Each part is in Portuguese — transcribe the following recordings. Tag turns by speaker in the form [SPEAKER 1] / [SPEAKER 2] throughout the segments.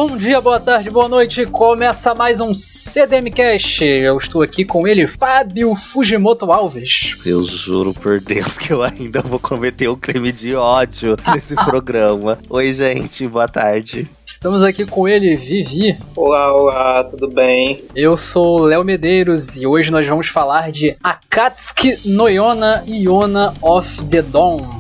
[SPEAKER 1] Bom dia, boa tarde, boa noite. Começa mais um CDMcast. Eu estou aqui com ele, Fábio Fujimoto Alves.
[SPEAKER 2] Eu juro por Deus que eu ainda vou cometer um crime de ódio nesse programa. Oi, gente, boa tarde.
[SPEAKER 1] Estamos aqui com ele, Vivi.
[SPEAKER 3] Olá, tudo bem?
[SPEAKER 1] Eu sou Léo Medeiros e hoje nós vamos falar de Akatsuki no Yona Yona of the Dawn.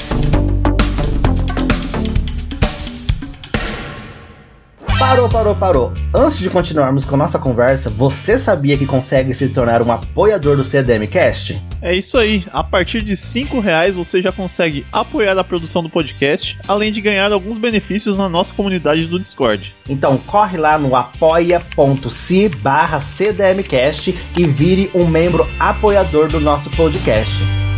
[SPEAKER 4] Parou. Antes de continuarmos com nossa conversa, você sabia que consegue se tornar um apoiador do CDMcast?
[SPEAKER 5] É isso aí, a partir de R$5 você já consegue apoiar a produção do podcast, além de ganhar alguns benefícios na nossa comunidade do Discord.
[SPEAKER 4] Então corre lá no apoia.se/CDMcast e vire um membro apoiador do nosso podcast.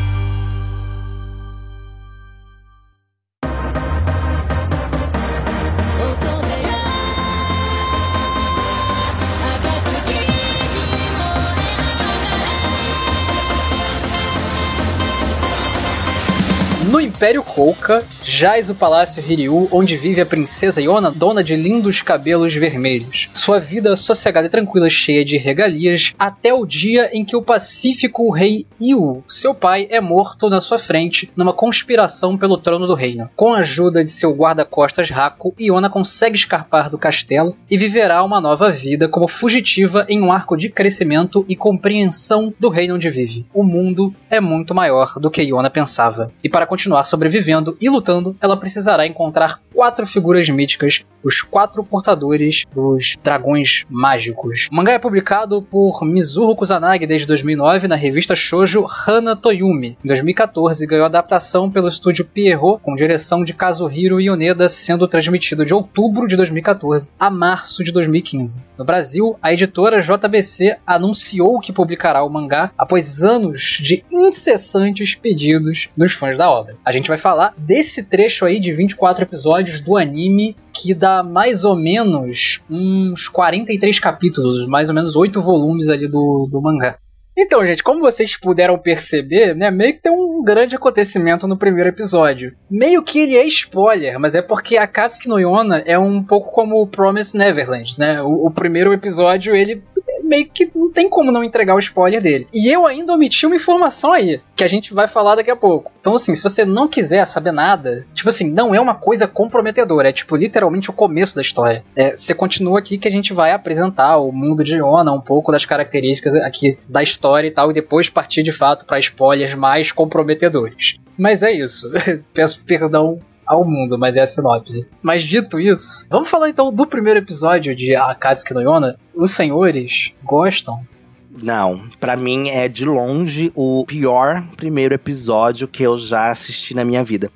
[SPEAKER 1] No Império Kouka, jaz o Palácio Hiryu, onde vive a princesa Yona, dona de lindos cabelos vermelhos. Sua vida sossegada e tranquila, cheia de regalias, até o dia em que o pacífico rei Iu, seu pai, é morto na sua frente numa conspiração pelo trono do reino. Com a ajuda de seu guarda-costas Haku, Yona consegue escapar do castelo e viverá uma nova vida como fugitiva em um arco de crescimento e compreensão do reino onde vive. O mundo é muito maior do que Yona pensava. E para continuar sobrevivendo e lutando, ela precisará encontrar 4 figuras míticas, os 4 portadores dos dragões mágicos. O mangá é publicado por Mizuho Kusanagi desde 2009 na revista shoujo Hana Toyumi. Em 2014 ganhou adaptação pelo estúdio Pierrot, com direção de Kazuhiro Yoneda, sendo transmitido de outubro de 2014 a março de 2015. No Brasil, a editora JBC anunciou que publicará o mangá após anos de incessantes pedidos dos fãs da obra. A gente vai falar desse trecho aí de 24 episódios do anime, que dá mais ou menos uns 43 capítulos, mais ou menos 8 volumes ali do mangá. Então, gente, como vocês puderam perceber, né, meio que tem um grande acontecimento no primeiro episódio. Meio que ele é spoiler, mas é porque Akatsuki no Yona é um pouco como o Promised Neverland, né? O primeiro episódio, ele meio que não tem como não entregar o spoiler dele. E eu ainda omiti uma informação aí, que a gente vai falar daqui a pouco. Então, assim, se você não quiser saber nada, tipo assim, não é uma coisa comprometedora, é tipo literalmente o começo da história. Você continua aqui que a gente vai apresentar o mundo de Yona, um pouco das características aqui da história e tal, e depois partir de fato para spoilers mais comprometedores. Mas é isso. Peço perdão ao mundo, mas é a sinopse. Mas dito isso, vamos falar então do primeiro episódio de Akatsuki no Yona. Os senhores gostam?
[SPEAKER 2] Não, pra mim é de longe o pior primeiro episódio que eu já assisti na minha vida.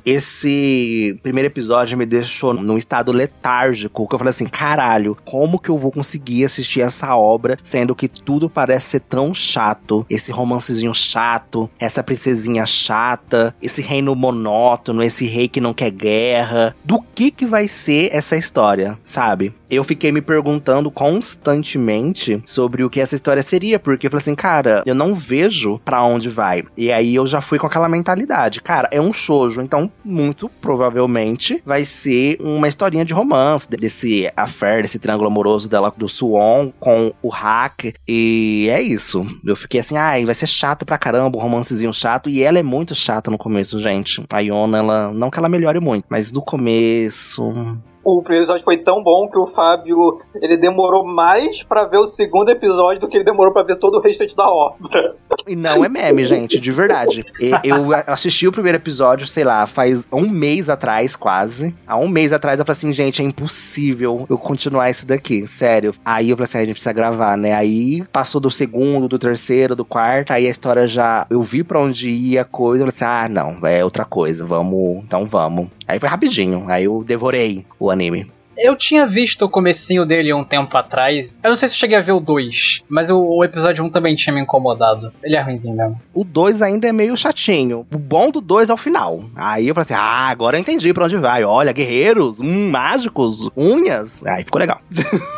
[SPEAKER 2] Esse primeiro episódio me deixou num estado letárgico, que eu falei assim, caralho, como que eu vou conseguir assistir essa obra, sendo que tudo parece ser tão chato? Esse romancezinho chato, essa princesinha chata, esse reino monótono, esse rei que não quer guerra. Do que vai ser essa história, sabe? Eu fiquei me perguntando constantemente sobre o que essa história seria, porque eu falei assim, cara, eu não vejo pra onde vai. E aí eu já fui com aquela mentalidade, cara, é um shoujo, então muito provavelmente vai ser uma historinha de romance, desse affair, desse triângulo amoroso dela, do Suwon com o Hack, e é isso. Eu fiquei assim, ai, vai ser chato pra caramba, um romancezinho chato, e ela é muito chata no começo, gente. A Yona, ela, não que ela melhore muito, mas no começo...
[SPEAKER 3] O primeiro episódio foi tão bom que o Fábio, ele demorou mais pra ver o segundo episódio do que ele demorou pra ver todo o restante da obra.
[SPEAKER 2] E não é meme, gente, de verdade. Eu assisti o primeiro episódio, sei lá, faz um mês atrás, quase. Há um mês atrás eu falei assim, gente, é impossível eu continuar isso daqui, sério. Aí eu falei assim, a gente precisa gravar, né? Aí passou do segundo, do terceiro, do quarto, aí a história já... Eu vi pra onde ia a coisa, eu falei assim, não, é outra coisa, então vamos. Aí foi rapidinho, aí eu devorei o anime.
[SPEAKER 1] Eu tinha visto o comecinho dele um tempo atrás. Eu não sei se eu cheguei a ver o 2, mas o episódio 1 também tinha me incomodado. Ele é ruimzinho mesmo.
[SPEAKER 2] O 2 ainda é meio chatinho. O bom do 2 é o final. Aí eu falei assim, agora eu entendi pra onde vai. Olha, guerreiros, mágicos, unhas. Aí ficou legal.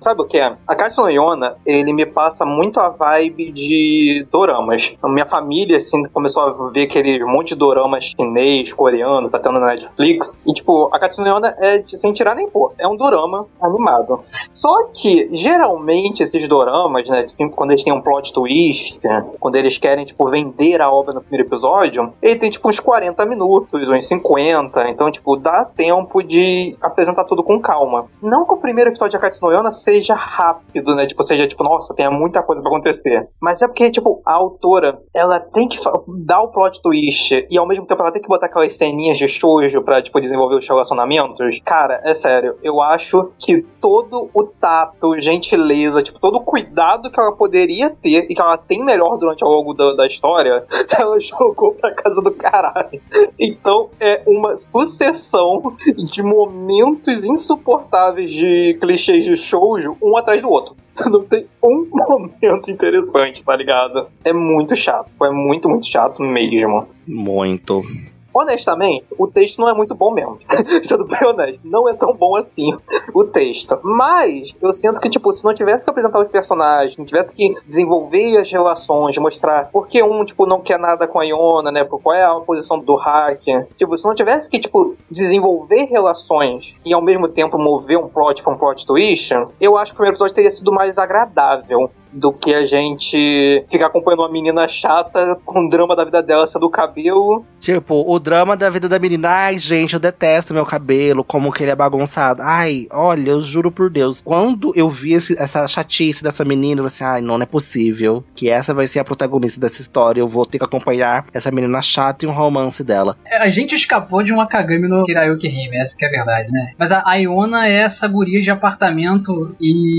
[SPEAKER 3] Sabe o que é? A Katsu no Yona, ele me passa muito a vibe de doramas. A minha família, assim, começou a ver aquele monte de doramas chinês, coreano, tá tendo na Netflix. E, tipo, a Katsu no Yona é sem tirar nem pôr. É um dorama animado. Só que, geralmente, esses doramas, né, assim, quando eles têm um plot twist, quando eles querem, tipo, vender a obra no primeiro episódio, ele tem, tipo, uns 40 minutos, uns 50. Então, tipo, dá tempo de apresentar tudo com calma. Não que o primeiro episódio de Akatsuki no Yona seja rápido, né? Tipo, seja, tipo, nossa, tem muita coisa pra acontecer. Mas é porque, tipo, a autora, ela tem que dar o plot twist e, ao mesmo tempo, ela tem que botar aquelas ceninhas de shoujo pra, tipo, desenvolver os relacionamentos. Cara, é sério, eu acho que todo o tato, gentileza, tipo, todo o cuidado que ela poderia ter e que ela tem melhor durante ao longo da história, ela jogou pra casa do caralho. Então, é uma sucessão de momentos insuportáveis de clichês de shoujo, um atrás do outro. Não tem um momento interessante, tá ligado? É muito chato. É muito, muito chato mesmo.
[SPEAKER 2] Muito.
[SPEAKER 3] Honestamente, o texto não é muito bom mesmo. Sendo bem honesto, não é tão bom assim o texto. Mas eu sinto que, tipo, se não tivesse que apresentar os personagens, não tivesse que desenvolver as relações, mostrar por que um, tipo, não quer nada com a Yona, né? Qual é a posição do hacker. Tipo, se não tivesse que, tipo, desenvolver relações e ao mesmo tempo mover um plot pra um plot twist, eu acho que o primeiro episódio teria sido mais agradável do que a gente ficar acompanhando uma menina chata com o drama da vida dela sendo o cabelo.
[SPEAKER 2] Tipo, o drama da vida da menina. Ai, gente, eu detesto meu cabelo, como que ele é bagunçado. Ai, olha, eu juro por Deus. Quando eu vi essa chatice dessa menina, eu falei assim, ai, não é possível que essa vai ser a protagonista dessa história. Eu vou ter que acompanhar essa menina chata e um romance dela.
[SPEAKER 1] A gente escapou de uma Kagami no Kirayuki Hime, essa que é a verdade, né? Mas a Yona é essa guria de apartamento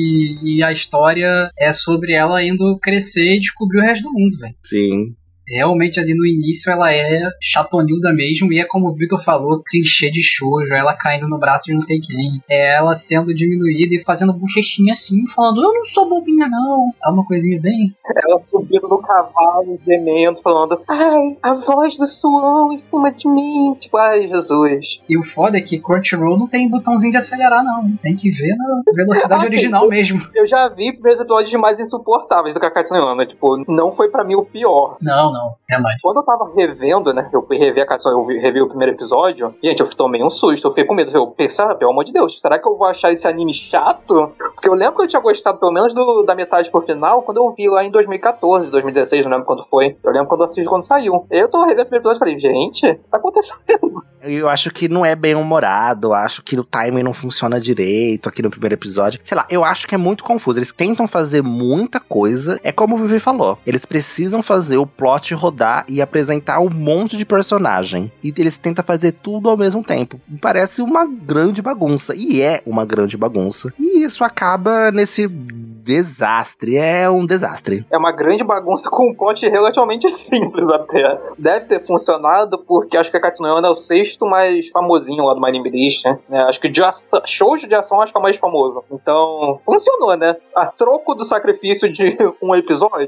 [SPEAKER 1] e a história é sobre ela indo crescer e descobrir o resto do mundo, velho.
[SPEAKER 2] Sim.
[SPEAKER 1] Realmente ali no início ela é chatonilda mesmo e é como o Vitor falou, clichê de shoujo, ela caindo no braço de não sei quem, é ela sendo diminuída e fazendo bochechinha assim, falando, eu não sou bobinha não, é uma coisinha bem...
[SPEAKER 3] Ela subindo no cavalo, gemendo, falando, ai, a voz do Suon em cima de mim, tipo, ai, Jesus.
[SPEAKER 1] E o foda é que Crunchyroll não tem botãozinho de acelerar não, tem que ver na velocidade original mesmo.
[SPEAKER 3] Eu já vi primeiros episódios mais insuportáveis do Akatsuki no Yona, tipo, não foi pra mim o pior.
[SPEAKER 1] Não, realmente.
[SPEAKER 3] Quando eu tava revendo, né, eu fui rever a Akatsuki, eu revi o primeiro episódio, gente, eu tomei um susto, eu fiquei com medo, eu pensei, pelo amor de Deus, será que eu vou achar esse anime chato? Porque eu lembro que eu tinha gostado pelo menos da metade pro final, quando eu vi lá em 2014, 2016, não lembro quando foi. Eu lembro quando eu assisti quando saiu. Eu tô revendo o primeiro episódio e falei, gente, tá acontecendo.
[SPEAKER 2] Eu acho que não é bem humorado, acho que o timing não funciona direito aqui no primeiro episódio. Sei lá, eu acho que é muito confuso. Eles tentam fazer muita coisa, é como o Vivi falou. Eles precisam fazer o plot rodar e apresentar um monte de personagem. E eles tentam fazer tudo ao mesmo tempo. Parece uma grande bagunça. E é uma grande bagunça. E isso acaba nesse desastre. É um desastre.
[SPEAKER 3] É uma grande bagunça com um plot relativamente simples até. Deve ter funcionado porque acho que a Akatsuki no Yona é o sexto mais famosinho lá do My Anime List, né? Acho que shoujo de ação acho que é o mais famoso. Então, funcionou, né? A troco do sacrifício de um episódio.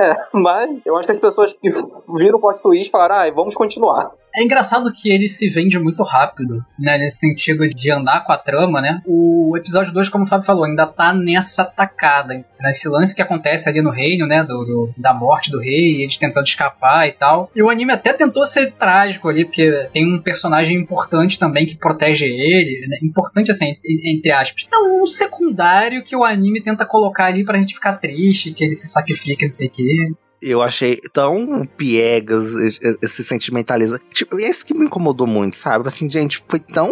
[SPEAKER 3] Mas eu acho que as pessoas que viram o plot twist falaram, vamos continuar.
[SPEAKER 1] É engraçado que ele se vende muito rápido, né, nesse sentido de andar com a trama, né? O episódio 2, como o Fábio falou, ainda tá nessa tacada, nesse lance que acontece ali no reino, né, da morte do rei, eles tentando escapar e tal. E o anime até tentou ser trágico ali, porque tem um personagem importante também que protege ele, né? Importante assim, entre aspas. É um secundário que o anime tenta colocar ali pra gente ficar triste, que ele se sacrifica, não sei o quê.
[SPEAKER 2] Eu achei tão piegas esse sentimentalismo. Tipo, esse que me incomodou muito, sabe? Assim, gente, foi tão,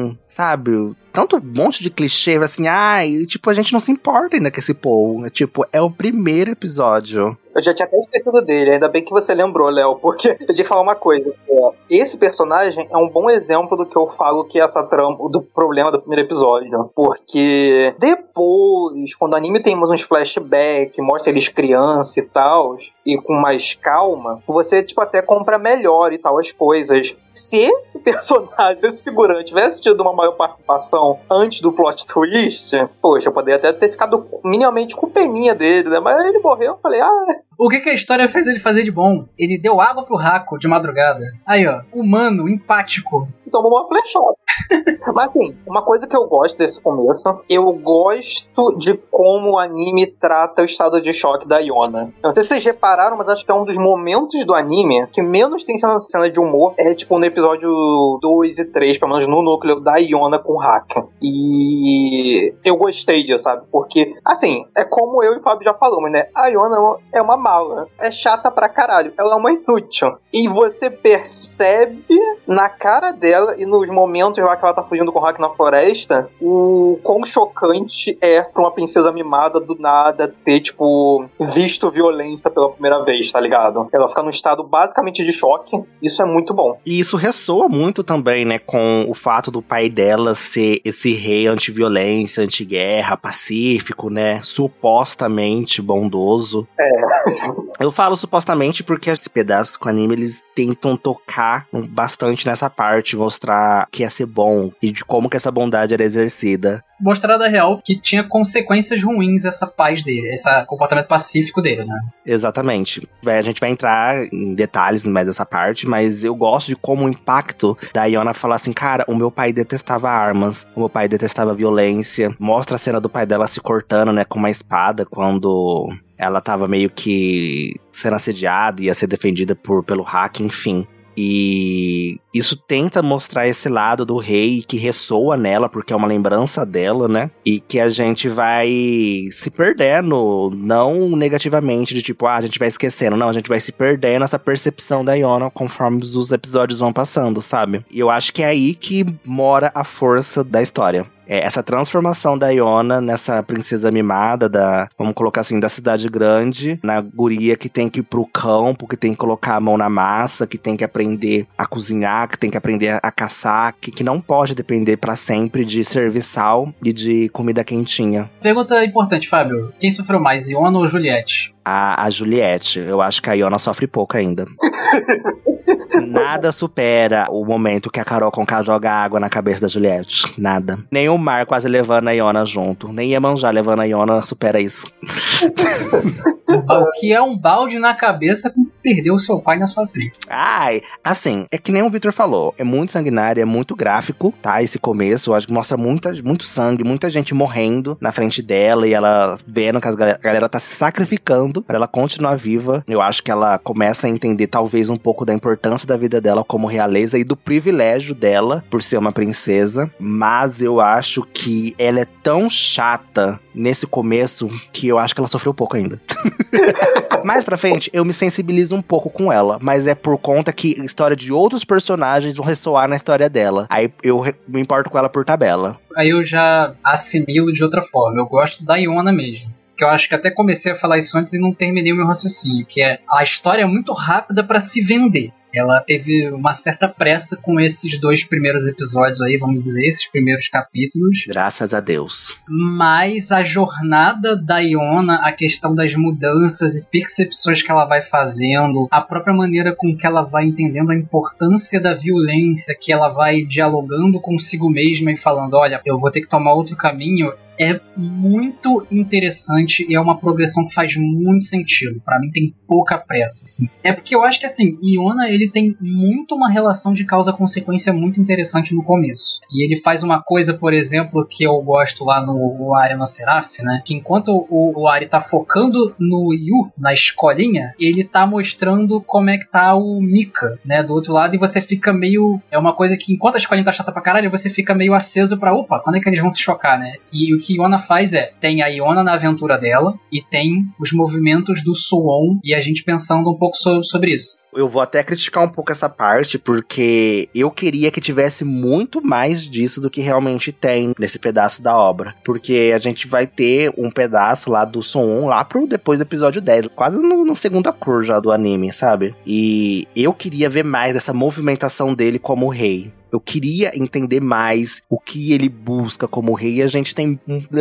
[SPEAKER 2] sabe, tanto monte de clichê, assim, tipo, a gente não se importa ainda com esse povo. Tipo, é o primeiro episódio.
[SPEAKER 3] Eu já tinha até esquecido dele, ainda bem que você lembrou, Léo, porque eu tinha que falar uma coisa. Esse personagem é um bom exemplo do que eu falo que é essa trama, do problema do primeiro episódio. Porque depois, quando o anime tem uns flashbacks, mostra eles criança e tal, e com mais calma, você, tipo, até compra melhor e tal as coisas. Se esse personagem, se esse figurante tivesse tido uma maior participação antes do plot twist, poxa, eu poderia até ter ficado minimamente com peninha dele, né? Mas ele morreu, eu falei,
[SPEAKER 1] O que a história fez ele fazer de bom? Ele deu água pro Hako de madrugada. Aí, ó, humano, empático.
[SPEAKER 3] Tomou uma flechada. Mas assim, uma coisa que eu gosto desse começo, eu gosto de como o anime trata o estado de choque da Yona. Eu não sei se vocês repararam, mas acho que é um dos momentos do anime que menos tem cena de humor. É tipo no episódio 2 e 3, pelo menos no núcleo da Yona com o Hack. E eu gostei disso, sabe? Porque, assim, é como eu e o Fábio já falamos, né? A Yona é uma mala. É chata pra caralho. Ela é uma inútil. E você percebe na cara dela e nos momentos lá que ela tá fugindo com o Hack na floresta, o quão chocante é pra uma princesa mimada do nada ter, tipo, visto violência pela primeira vez, tá ligado? Ela fica num estado basicamente de choque. Isso é muito bom.
[SPEAKER 2] E isso ressoa muito também, né, com o fato do pai dela ser esse rei anti-violência, anti-guerra, pacífico, né, supostamente bondoso. Eu falo supostamente porque esse pedaço com o anime, eles tentam tocar bastante nessa parte, mostrar que ia ser bom e de como que essa bondade era exercida.
[SPEAKER 1] Mostrar da real que tinha consequências ruins essa paz dele, esse comportamento pacífico dele, né?
[SPEAKER 2] Exatamente. A gente vai entrar em detalhes mais dessa parte, mas eu gosto de como o impacto da Yona falar assim, cara, o meu pai detestava armas, o meu pai detestava violência. Mostra a cena do pai dela se cortando, né, com uma espada, quando ela tava meio que sendo assediada e ia ser defendida pelo Hack, enfim. E isso tenta mostrar esse lado do rei que ressoa nela, porque é uma lembrança dela, né? E que a gente vai se perdendo, não negativamente, de tipo, a gente vai esquecendo. Não, a gente vai se perdendo essa percepção da Yona conforme os episódios vão passando, sabe? E eu acho que é aí que mora a força da história. Essa transformação da Yona nessa princesa mimada vamos colocar assim, da cidade grande, na guria que tem que ir pro campo, que tem que colocar a mão na massa, que tem que aprender a cozinhar, que tem que aprender a caçar, que não pode depender pra sempre de serviçal e de comida quentinha.
[SPEAKER 1] Pergunta importante, Fábio. Quem sofreu mais, Yona ou Juliette?
[SPEAKER 2] A Juliette. Eu acho que a Yona sofre pouco ainda. Nada supera o momento que a Carol Conká joga água na cabeça da Juliette. Nada. Nem o Mar quase levando a Yona junto. Nem Iemanjá levando a Yona supera isso.
[SPEAKER 1] O que é um balde na cabeça com perder o seu pai na sua frente.
[SPEAKER 2] Ai, assim, é que nem o Victor falou. É muito sanguinário, é muito gráfico, tá? Esse começo, eu acho que mostra muito sangue, muita gente morrendo na frente dela e ela vendo que a galera tá se sacrificando pra ela continuar viva. Eu acho que ela começa a entender talvez um pouco da importância da vida dela como realeza e do privilégio dela por ser uma princesa. Mas eu acho que ela é tão chata nesse começo que eu acho que ela sofreu pouco ainda. Mais pra frente, eu me sensibilizo um pouco com ela, mas é por conta que a história de outros personagens vão ressoar na história dela. Aí eu me importo com ela por tabela.
[SPEAKER 1] Aí eu já assimilo de outra forma. Eu gosto da Yona mesmo. Que eu acho que até comecei a falar isso antes e não terminei o meu raciocínio. Que é, a história é muito rápida pra se vender. Ela teve uma certa pressa com esses 2 primeiros episódios aí, vamos dizer, esses primeiros capítulos.
[SPEAKER 2] Graças a Deus.
[SPEAKER 1] Mas a jornada da Yona, a questão das mudanças e percepções que ela vai fazendo, a própria maneira com que ela vai entendendo a importância da violência, que ela vai dialogando consigo mesma e falando, olha, eu vou ter que tomar outro caminho, é muito interessante e é uma progressão que faz muito sentido. Pra mim tem pouca pressa, assim. É porque eu acho que, assim, Yona, ele tem muito uma relação de causa-consequência muito interessante no começo. E ele faz uma coisa, por exemplo, que eu gosto lá no Ari no Seraph, né? Que enquanto o Ari tá focando no Yu, na escolinha, ele tá mostrando como é que tá o Mika, né? Do outro lado, e você fica meio... É uma coisa que, enquanto a escolinha tá chata pra caralho, você fica meio aceso pra, opa, quando é que eles vão se chocar, né? E o que Yona faz tem a Yona na aventura dela e tem os movimentos do Suwon e a gente pensando um pouco sobre isso.
[SPEAKER 2] Eu vou até criticar um pouco essa parte, porque eu queria que tivesse muito mais disso do que realmente tem nesse pedaço da obra. Porque a gente vai ter um pedaço lá do Suwon lá pro depois do episódio 10, quase no segunda cor já do anime, sabe? E eu queria ver mais dessa movimentação dele como rei. Eu queria entender mais o que ele busca como rei, e a gente tem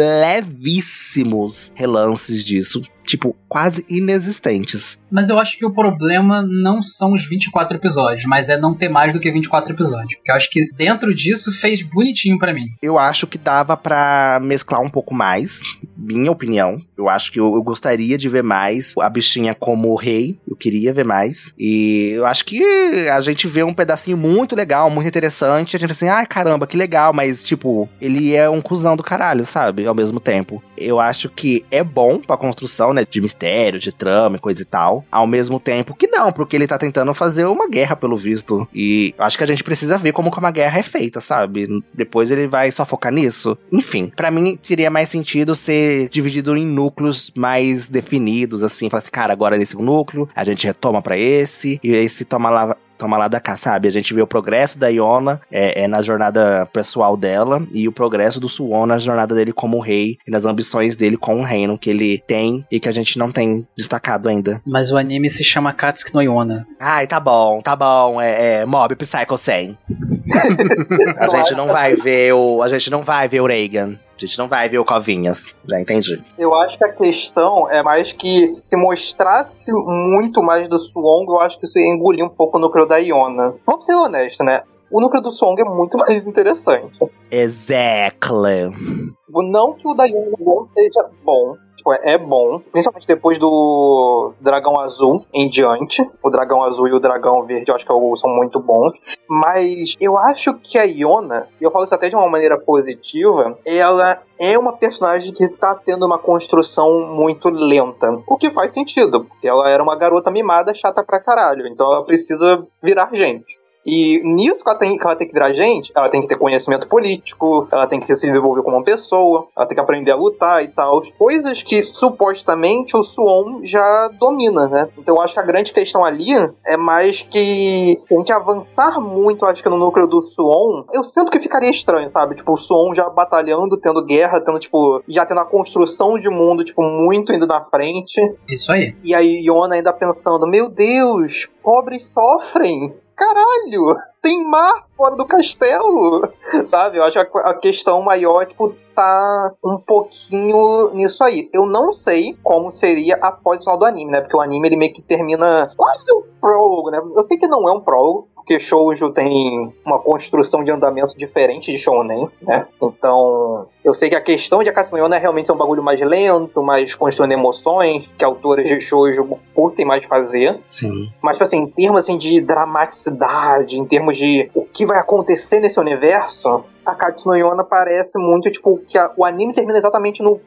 [SPEAKER 2] levíssimos relances disso, tipo, quase inexistentes.
[SPEAKER 1] Mas eu acho que o problema não são os 24 episódios, mas é não ter mais do que 24 episódios. Porque eu acho que dentro disso fez bonitinho pra mim.
[SPEAKER 2] Eu acho que dava pra mesclar um pouco mais, minha opinião. Eu acho que eu gostaria de ver mais a bichinha como rei. Eu queria ver mais. E eu acho que a gente vê um pedacinho muito legal, muito interessante. A gente assim, ai caramba, que legal. Mas, tipo, ele é um cuzão do caralho, sabe? Ao mesmo tempo. Eu acho que é bom pra construção, né? De mistério, de trama e coisa e tal. Ao mesmo tempo que não, porque ele tá tentando fazer uma guerra, pelo visto. E eu acho que a gente precisa ver como que uma guerra é feita, sabe? Depois ele vai só focar nisso. Enfim, pra mim teria mais sentido ser dividido em núcleos mais definidos, assim. Falar assim, cara, agora nesse núcleo, a gente retoma pra esse, e esse toma lá da cá, sabe? A gente vê o progresso da Iona na jornada pessoal dela, e o progresso do Suwon na jornada dele como rei, e nas ambições dele com o reino que ele tem, e que a gente não tem destacado ainda.
[SPEAKER 1] Mas o anime se chama Katsuki no Yona.
[SPEAKER 2] Ai, tá bom, Mob Psycho 100. A gente não vai ver o Reagan. A gente não vai ver o Covinhas, já entendi.
[SPEAKER 3] Eu acho que a questão é mais que se mostrasse muito mais do Suwon, eu acho que isso ia engolir um pouco o núcleo da Iona. Vamos ser honestos, né? O núcleo do Suwon é muito mais interessante.
[SPEAKER 2] Exactly.
[SPEAKER 3] Não que o da Iona não seja bom. É bom, principalmente depois do Dragão Azul em diante. O Dragão Azul e o Dragão Verde eu acho que são muito bons. Mas eu acho que a Iona, e eu falo isso até de uma maneira positiva, ela é uma personagem que tá tendo uma construção muito lenta. O que faz sentido, porque ela era uma garota mimada chata pra caralho. Então ela precisa virar gente. E nisso que ela tem que virar gente, ela tem que ter conhecimento político, ela tem que se desenvolver como uma pessoa, ela tem que aprender a lutar e tal. Coisas que supostamente o Suwon já domina, né? Então eu acho que a grande questão ali é mais que a gente avançar muito, acho que no núcleo do Suwon, eu sinto que ficaria estranho, sabe? Tipo, o Suwon já batalhando, tendo guerra, já tendo a construção de mundo, muito indo na frente.
[SPEAKER 1] Isso aí.
[SPEAKER 3] E aí Iona ainda pensando, meu Deus, pobres sofrem. Caralho, tem mar fora do castelo, sabe? Eu acho que a questão maior, tá um pouquinho nisso aí. Eu não sei como seria após o final do anime, né? Porque o anime, ele meio que termina quase um prólogo, né? Eu sei que não é um prólogo, porque shoujo tem uma construção de andamento diferente de shounen, né? Então, eu sei que a questão de Akatsuki no Yona é realmente um bagulho mais lento, mais construindo emoções, que autores de shoujo curtem mais fazer.
[SPEAKER 2] Sim.
[SPEAKER 3] Mas, assim, em termos assim, de dramaticidade, em termos de o que vai acontecer nesse universo, Akatsuki no Yona parece muito, que o anime termina exatamente num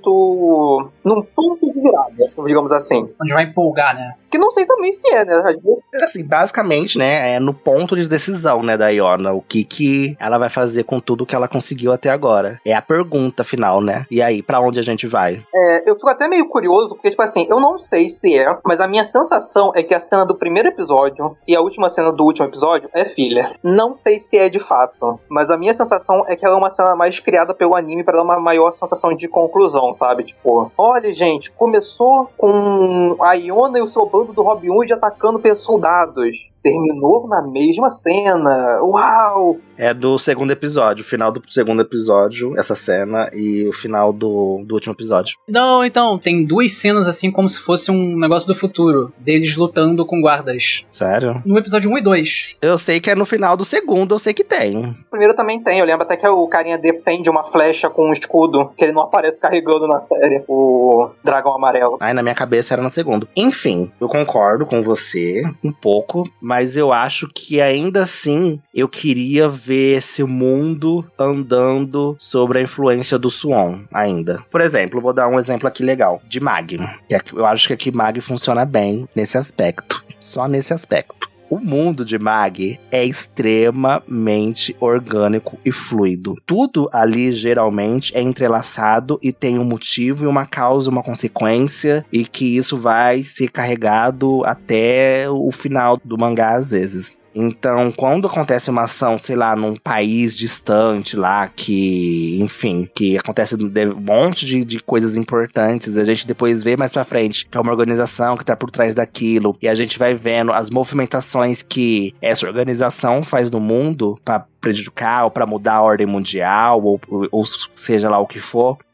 [SPEAKER 3] ponto de virada, digamos assim.
[SPEAKER 1] Onde vai empolgar, né?
[SPEAKER 3] Que não sei também se é, né? Às vezes...
[SPEAKER 2] Assim, basicamente, né, é no ponto de decisão, né, da Iona. O que ela vai fazer com tudo que ela conseguiu até agora. É a pergunta final, né? E aí, pra onde a gente vai?
[SPEAKER 3] Eu fico até meio curioso, porque, eu não sei se é, mas a minha sensação é que a cena do primeiro episódio e a última cena do último episódio é filler. Não sei se é de fato, mas a minha sensação é que ela é uma cena mais criada pelo anime pra dar uma maior sensação de conclusão, sabe? Olha, gente, começou com a Iona e o seu bando do Robin Hood atacando soldados. Terminou na mesma cena. Uau!
[SPEAKER 2] É do segundo episódio, o final do segundo episódio, essa cena, e o final do último episódio.
[SPEAKER 1] Não, então, tem duas cenas assim como se fosse um negócio do futuro, deles lutando com guardas.
[SPEAKER 2] Sério?
[SPEAKER 1] No episódio 1 e 2.
[SPEAKER 2] Eu sei que é no final do segundo, eu sei que tem.
[SPEAKER 3] O primeiro também tem, eu lembro até que o carinha defende uma flecha com um escudo, que ele não aparece carregando na série, o dragão amarelo.
[SPEAKER 2] Ai, na minha cabeça era no segundo. Enfim, eu concordo com você um pouco, mas eu acho que ainda assim eu queria ver esse mundo andando sobre a influência do Suwon ainda. Por exemplo, vou dar um exemplo aqui legal, de Mag. Eu acho que aqui Mag funciona bem nesse aspecto, só nesse aspecto. O mundo de Mag é extremamente orgânico e fluido. Tudo ali geralmente é entrelaçado e tem um motivo e uma causa, uma consequência, e que isso vai ser carregado até o final do mangá às vezes. Então, quando acontece uma ação, sei lá, num país distante lá, que, enfim, que acontece um monte de coisas importantes, a gente depois vê mais pra frente que é uma organização que tá por trás daquilo, e a gente vai vendo as movimentações que essa organização faz no mundo pra prejudicar ou pra mudar a ordem mundial, ou seja lá o que for.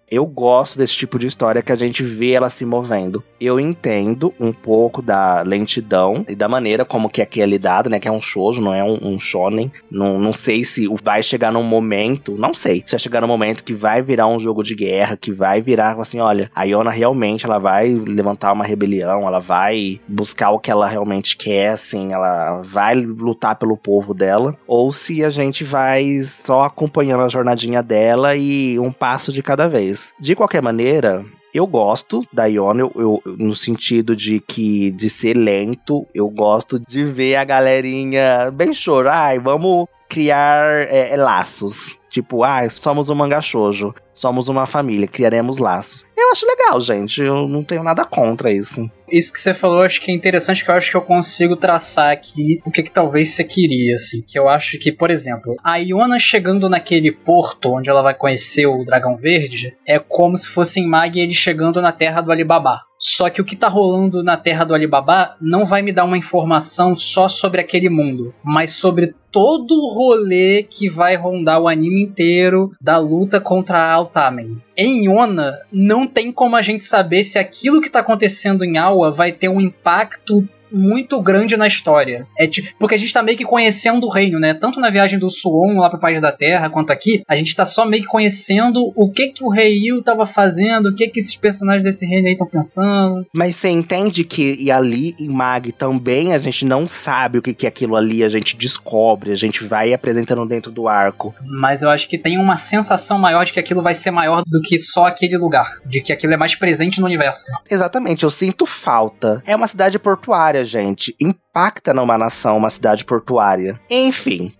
[SPEAKER 2] Eu gosto desse tipo de história que a gente vê ela se movendo. Eu entendo um pouco da lentidão e da maneira como que aqui é lidado, né? Que é um shoujo, não é um shonen. Não sei se vai chegar num momento, não sei. Se vai chegar num momento que vai virar um jogo de guerra, que vai virar assim, olha, a Yona realmente, ela vai levantar uma rebelião, ela vai buscar o que ela realmente quer, assim, ela vai lutar pelo povo dela. Ou se a gente vai só acompanhando a jornadinha dela e um passo de cada vez. De qualquer maneira, eu gosto da Yona, eu, no sentido de ser lento, eu gosto de ver a galerinha bem chorar, vamos criar laços. Tipo, somos um mangá shoujo, somos uma família, criaremos laços. Eu acho legal, gente, eu não tenho nada contra isso.
[SPEAKER 1] Isso que você falou, acho que é interessante, que eu acho que eu consigo traçar aqui o que talvez você queria, assim. Que eu acho que, por exemplo, a Yona chegando naquele porto onde ela vai conhecer o Dragão Verde é como se fosse em Mag ele chegando na terra do Alibaba. Só que o que tá rolando na terra do Alibaba não vai me dar uma informação só sobre aquele mundo, mas sobre todo o rolê que vai rondar o anime inteiro da luta contra a Altamen. Em Yona, não tem como a gente saber se aquilo que tá acontecendo em Awa vai ter um impacto muito grande na história. Porque a gente tá meio que conhecendo o reino, né? Tanto na viagem do Suon lá pro País da Terra, quanto aqui, a gente tá só meio que conhecendo o que o Rei Yu tava fazendo, o que esses personagens desse reino aí estão pensando.
[SPEAKER 2] Mas você entende que e ali em Mag também a gente não sabe o que é aquilo ali, a gente descobre, a gente vai apresentando dentro do arco.
[SPEAKER 1] Mas eu acho que tem uma sensação maior de que aquilo vai ser maior do que só aquele lugar, de que aquilo é mais presente no universo.
[SPEAKER 2] Exatamente, eu sinto falta. É uma cidade portuária, gente. Impacta numa nação, uma cidade portuária. Enfim.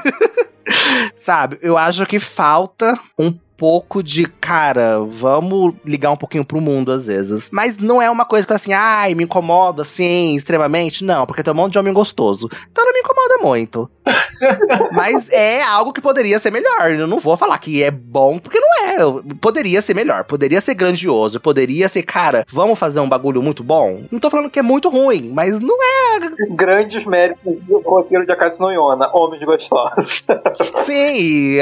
[SPEAKER 2] Sabe, eu acho que falta um pouco de, cara, vamos ligar um pouquinho pro mundo às vezes. Mas não é uma coisa que assim, me incomoda assim, extremamente. Não, porque tem um monte de homem gostoso. Então não me incomoda muito. Mas é algo que poderia ser melhor. Eu não vou falar que é bom, porque não é. Poderia ser melhor, poderia ser grandioso, poderia ser, cara, vamos fazer um bagulho muito bom. Não tô falando que é muito ruim, mas não é.
[SPEAKER 3] Grandes méritos do roteiro de Akatsuki no Yona, homens gostosos.
[SPEAKER 2] Sim,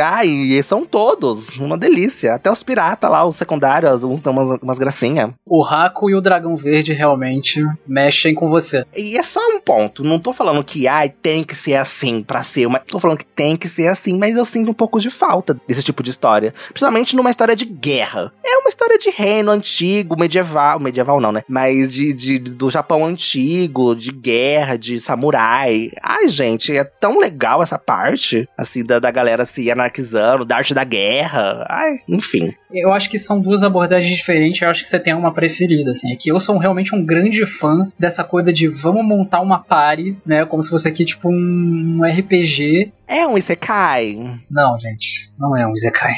[SPEAKER 2] e são todos uma delícia. Até os piratas lá, os secundários, uns dão umas gracinhas.
[SPEAKER 1] O Haku e o Dragão Verde realmente mexem com você.
[SPEAKER 2] E é só um ponto. Não tô falando que tem que ser assim pra ser uma. Tô falando que tem que ser assim, mas eu sinto um pouco de falta desse tipo de história. Principalmente numa história de guerra. É uma história de reino antigo, medieval. Medieval não, né? Mas do Japão antigo, de guerra, de samurai. Ai, gente, é tão legal essa parte. Assim, da galera se anarquizando, da arte da guerra. Ai, enfim.
[SPEAKER 1] Eu acho que são duas abordagens diferentes. Eu acho que você tem uma preferida, assim. É que eu sou realmente um grande fã dessa coisa de vamos montar uma party, né? Como se fosse aqui, tipo, um RPG.
[SPEAKER 2] É um isekai?
[SPEAKER 1] Não, gente. Não é um isekai.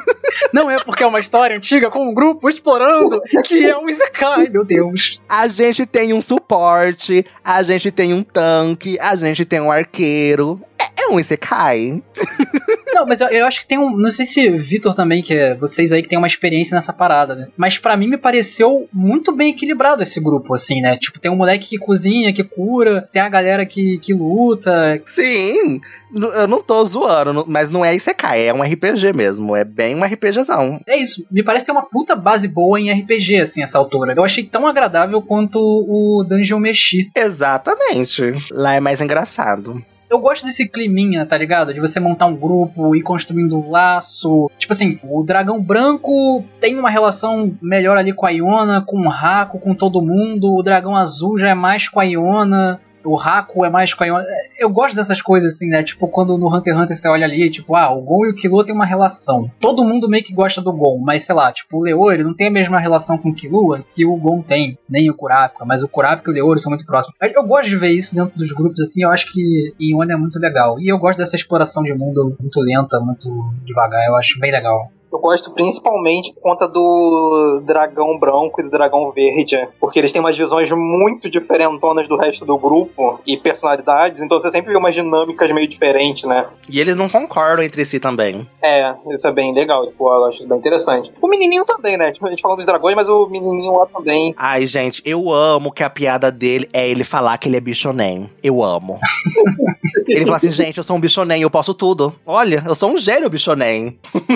[SPEAKER 1] Não é porque é uma história antiga com um grupo explorando que é um isekai, meu Deus.
[SPEAKER 2] A gente tem um suporte, a gente tem um tanque, a gente tem um arqueiro. É um isekai.
[SPEAKER 1] Não, mas eu acho que tem um... Não sei se Vitor também, que é vocês aí que tem uma experiência nessa parada, né? Mas pra mim me pareceu muito bem equilibrado esse grupo, assim, né? Tipo, tem um moleque que cozinha, que cura, tem a galera que luta.
[SPEAKER 2] Sim, eu não tô zoando, mas não é isekai, é um RPG mesmo. É bem um RPGzão.
[SPEAKER 1] É isso, me parece ter uma puta base boa em RPG, assim, essa altura. Eu achei tão agradável quanto o Dungeon Meshi.
[SPEAKER 2] Exatamente. Lá é mais engraçado.
[SPEAKER 1] Eu gosto desse climinha, tá ligado? De você montar um grupo, ir construindo um laço. Tipo assim, o Dragão Branco tem uma relação melhor ali com a Yona, com o Haku, com todo mundo. O Dragão Azul já é mais com a Yona. O Haku é mais com a Yona. Eu gosto dessas coisas assim, né? Tipo, quando no Hunter x Hunter você olha ali, tipo, o Gon e o Killua tem uma relação. Todo mundo meio que gosta do Gon, mas sei lá, tipo, o Leori não tem a mesma relação com o Killua que o Gon tem, nem o Kurapika, mas o Kurapika e o Leori são muito próximos. Eu gosto de ver isso dentro dos grupos assim, eu acho que em Yona é muito legal. E eu gosto dessa exploração de mundo muito lenta, muito devagar, eu acho bem legal.
[SPEAKER 3] Eu gosto principalmente por conta do Dragão Branco e do Dragão Verde, porque eles têm umas visões muito diferentonas do resto do grupo e personalidades, então você sempre vê umas dinâmicas meio diferentes, né?
[SPEAKER 2] E eles não concordam entre si também.
[SPEAKER 3] Isso é bem legal, tipo, eu acho isso bem interessante. O menininho também, né? Tipo, a gente fala dos dragões, mas o menininho lá também.
[SPEAKER 2] Ai, gente, eu amo que a piada dele é ele falar que ele é bichonem. Eu amo. Ele fala assim, gente, eu sou um bichonem, eu posso tudo. Olha, eu sou um gênio bichonem.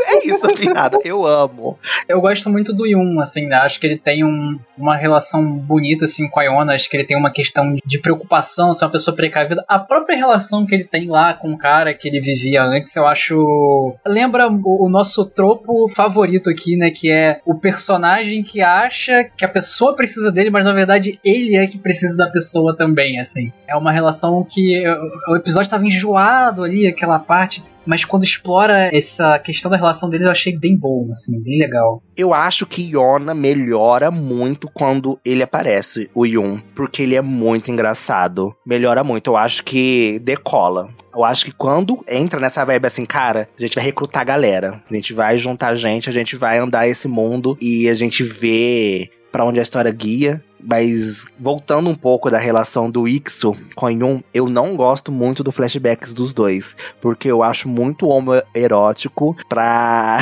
[SPEAKER 2] É isso a piada, eu amo.
[SPEAKER 1] Eu gosto muito do Yun, assim, né? Acho que ele tem uma relação bonita, assim, com a Iona. Acho que ele tem uma questão de preocupação, ser uma pessoa precavida. A própria relação que ele tem lá com o cara que ele vivia antes, eu acho... Lembra o nosso tropo favorito aqui, né? Que é o personagem que acha que a pessoa precisa dele, mas na verdade ele é que precisa da pessoa também, assim. É uma relação que... O episódio tava enjoado ali, aquela parte... Mas quando explora essa questão da relação deles, eu achei bem bom, assim, bem legal.
[SPEAKER 2] Eu acho que Yona melhora muito quando ele aparece, o Yun. Porque ele é muito engraçado. Melhora muito, eu acho que decola. Eu acho que quando entra nessa vibe assim, cara, a gente vai recrutar a galera. A gente vai juntar gente, a gente vai andar esse mundo e a gente vê pra onde a história guia. Mas voltando um pouco da relação do Iksu com Yun, eu não gosto muito do flashbacks dos dois. Porque eu acho muito homoerótico pra...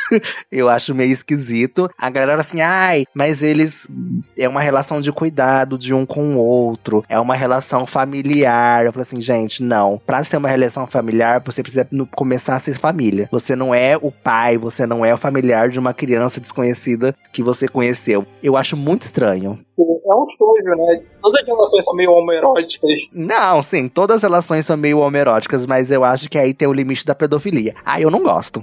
[SPEAKER 2] Eu acho meio esquisito. A galera assim, ai, mas eles... É uma relação de cuidado de um com o outro. É uma relação familiar. Eu falo assim, gente, não. Pra ser uma relação familiar, você precisa começar a ser família. Você não é o pai, você não é o familiar de uma criança desconhecida que você conheceu. Eu acho muito estranho.
[SPEAKER 3] É um shoujo, né? Todas as relações são meio homoeróticas.
[SPEAKER 2] Não, sim, todas as relações são meio homoeróticas, mas eu acho que aí tem o limite da pedofilia. Ah, eu não gosto.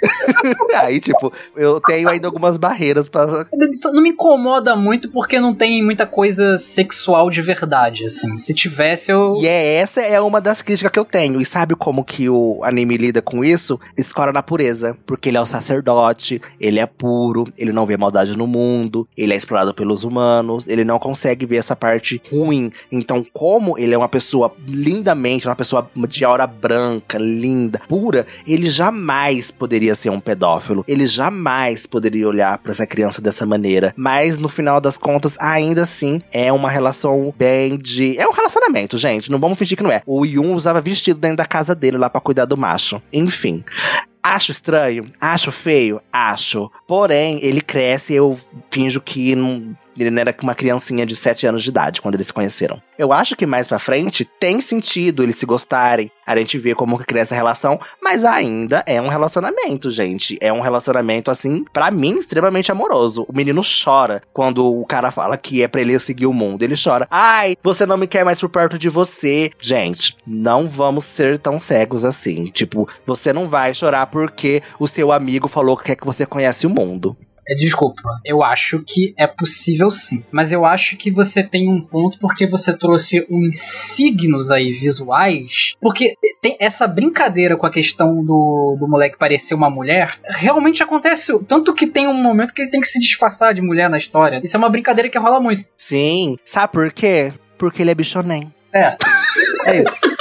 [SPEAKER 2] Aí, tipo, eu tenho ainda algumas barreiras pra...
[SPEAKER 1] Não me incomoda muito porque não tem muita coisa sexual de verdade, assim. Se tivesse, eu...
[SPEAKER 2] E essa é uma das críticas que eu tenho. E sabe como que o anime lida com isso? Escora na pureza. Porque ele é o sacerdote, ele é puro, ele não vê maldade no mundo, ele é explorado pelos humanos, ele não consegue ver essa parte ruim. Então, como ele é uma pessoa lindamente, uma pessoa de aura branca, linda, pura, ele jamais poderia ser um pedófilo. Ele jamais poderia olhar pra essa criança dessa maneira. Mas, no final das contas, ainda assim, é uma relação bem de... É um relacionamento, gente. Não vamos fingir que não é. O Yun usava vestido dentro da casa dele lá pra cuidar do macho. Enfim. Acho estranho? Acho feio? Acho. Porém, ele cresce e eu finjo que não... Ele não era uma criancinha de 7 anos de idade quando eles se conheceram. Eu acho que mais pra frente tem sentido eles se gostarem. A gente vê como que cresce a relação. Mas ainda é um relacionamento, gente. É um relacionamento, assim, pra mim, extremamente amoroso. O menino chora quando o cara fala que é pra ele seguir o mundo. Ele chora. Ai, você não me quer mais por perto de você. Gente, não vamos ser tão cegos assim. Tipo, você não vai chorar porque o seu amigo falou que quer que você conhece o mundo.
[SPEAKER 1] Desculpa, eu acho que é possível sim. Mas eu acho que você tem um ponto porque você trouxe uns signos aí visuais. Porque tem essa brincadeira com a questão do moleque parecer uma mulher. Realmente acontece. Tanto que tem um momento que ele tem que se disfarçar de mulher na história. Isso é uma brincadeira que rola muito.
[SPEAKER 2] Sim. Sabe por quê? Porque ele é bichonem.
[SPEAKER 1] É isso.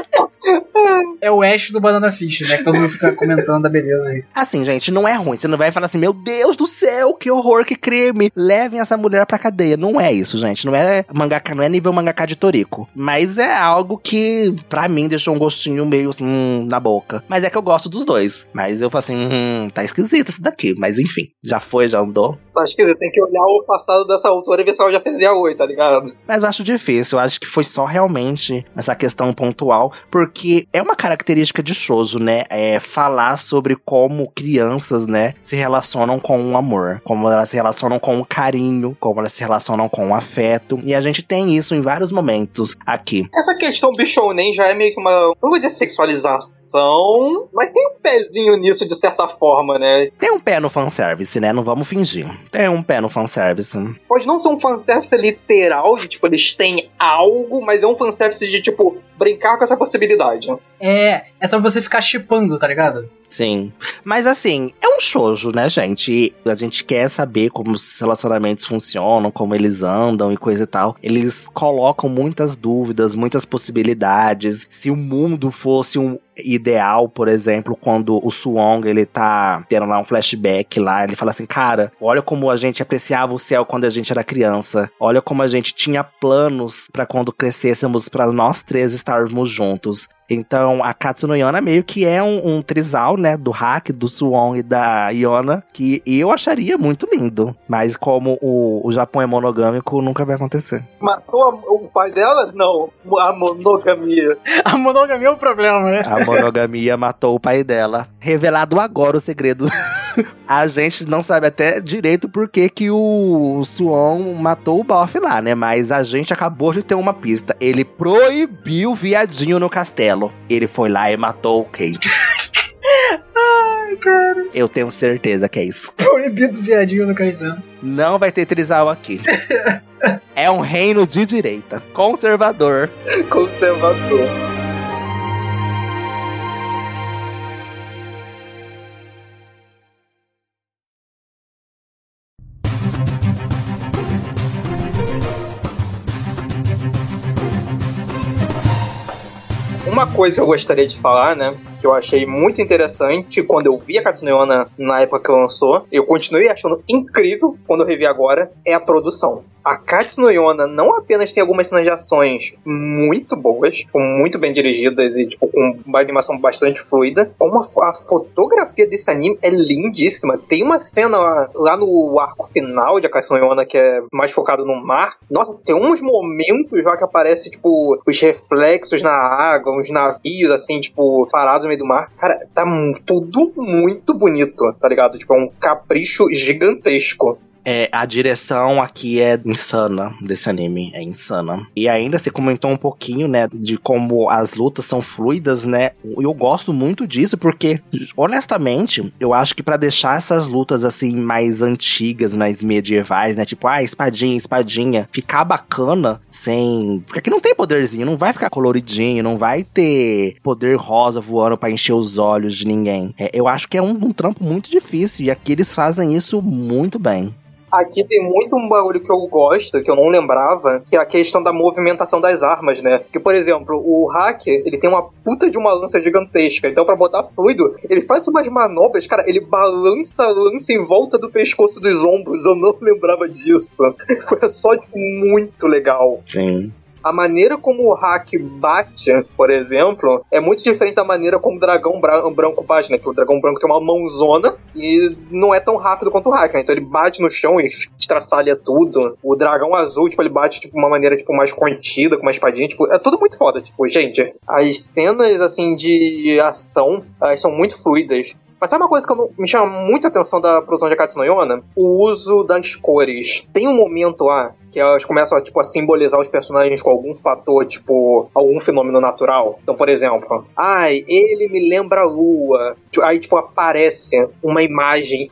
[SPEAKER 1] É o Ash do Banana Fish, né? Que todo mundo fica comentando a beleza aí.
[SPEAKER 2] Assim, gente, não é ruim. Você não vai falar assim, meu Deus do céu, que horror, que crime. Levem essa mulher pra cadeia. Não é isso, gente. Não é mangaka, não é nível mangaka de Toriko. Mas é algo que, pra mim, deixou um gostinho meio assim, na boca. Mas é que eu gosto dos dois. Mas eu falo assim, tá esquisito esse daqui. Mas enfim, já foi, já andou.
[SPEAKER 3] Tá esquisito, tem que olhar o passado dessa autora e ver se ela já fez yaoi, tá ligado?
[SPEAKER 2] Mas eu acho difícil. Eu acho que foi só realmente essa questão pontual. Porque é uma característica de shoujo, né? É falar sobre como crianças, né, se relacionam com o amor. Como elas se relacionam com o carinho. Como elas se relacionam com o afeto. E a gente tem isso em vários momentos aqui.
[SPEAKER 3] Essa questão bichounen já é meio que uma... Não vou dizer sexualização, mas tem um pezinho nisso de certa forma, né?
[SPEAKER 2] Tem um pé no fanservice, né? Não vamos fingir. Tem um pé no fanservice.
[SPEAKER 3] Pode não ser um fanservice literal, de tipo, eles têm algo, mas é um fanservice de, tipo, brincar com essa possibilidade.
[SPEAKER 1] É só você ficar shippando, tá ligado?
[SPEAKER 2] Sim. Mas assim, é um shoujo, né, gente? A gente quer saber como os relacionamentos funcionam, como eles andam e coisa e tal. Eles colocam muitas dúvidas, muitas possibilidades. Se o mundo fosse um ideal, por exemplo, quando o Suong, ele tá tendo lá um flashback lá, ele fala assim, cara, olha como a gente apreciava o céu quando a gente era criança. Olha como a gente tinha planos pra quando crescêssemos, pra nós três estarmos juntos. Então, a Katsuno Yona meio que é um trisal, né, do Hack, do Suwon e da Yona, que eu acharia muito lindo. Mas como o Japão é monogâmico, nunca vai acontecer.
[SPEAKER 3] Matou o pai dela? Não, a monogamia.
[SPEAKER 1] A monogamia é o problema, né?
[SPEAKER 2] A monogamia matou o pai dela. Revelado agora o segredo. A gente não sabe até direito por que o Suwon matou o Boff lá, né? Mas a gente acabou de ter uma pista. Ele proibiu o viadinho no castelo. Ele foi lá e matou o Kei.
[SPEAKER 1] Ai, cara.
[SPEAKER 2] Eu tenho certeza que é isso.
[SPEAKER 1] Proibido viadinho no castelo.
[SPEAKER 2] Não vai ter trisal aqui. É um reino de direita. Conservador.
[SPEAKER 3] Conservador. Uma coisa que eu gostaria de falar, né, que eu achei muito interessante quando eu vi a Katsuno Yona na época que lançou, eu continuei achando incrível quando eu revi agora, é a produção. A Katsuno Yona não apenas tem algumas cenas de ações muito boas, muito bem dirigidas e tipo, com uma animação bastante fluida, como a fotografia desse anime é lindíssima. Tem uma cena lá no arco final de a Katsuno Yona que é mais focado no mar. Nossa, tem uns momentos lá que aparece tipo os reflexos na água, uns navios assim, tipo, parados no meio do mar. Cara, tá tudo muito bonito, tá ligado? Tipo, é um capricho gigantesco.
[SPEAKER 2] A direção aqui é insana desse anime, é insana. E ainda você comentou um pouquinho, né, de como as lutas são fluidas, né? Eu gosto muito disso porque, honestamente, eu acho que pra deixar essas lutas, assim, mais antigas, mais medievais, né? Tipo, espadinha, ficar bacana sem... Porque aqui não tem poderzinho, não vai ficar coloridinho, não vai ter poder rosa voando pra encher os olhos de ninguém. Eu acho que é um trampo muito difícil e aqui eles fazem isso muito bem.
[SPEAKER 3] Aqui tem muito um bagulho que eu gosto, que eu não lembrava, que é a questão da movimentação das armas, né? Que, por exemplo, o Hack, ele tem uma puta de uma lança gigantesca. Então, pra botar fluido, ele faz umas manobras, cara, ele balança a lança em volta do pescoço dos ombros. Eu não lembrava disso. Foi só, tipo, muito legal.
[SPEAKER 2] Sim.
[SPEAKER 3] A maneira como o Hack bate, por exemplo, é muito diferente da maneira como o dragão branco bate, né? Que o dragão branco tem uma mãozona e não é tão rápido quanto o Hack, né? Então ele bate no chão e estraçalha tudo. O dragão azul, tipo, ele bate de uma maneira, tipo, mais contida, com uma espadinha, tipo, é tudo muito foda. Tipo, gente, as cenas, assim, de ação, elas são muito fluidas. Mas sabe uma coisa que me chama muito a atenção da produção de Katsuno Yona? O uso das cores. Tem um momento lá que elas começam a simbolizar os personagens com algum fator, tipo, algum fenômeno natural. Então, por exemplo, ele me lembra a lua. Aí, tipo, aparece uma imagem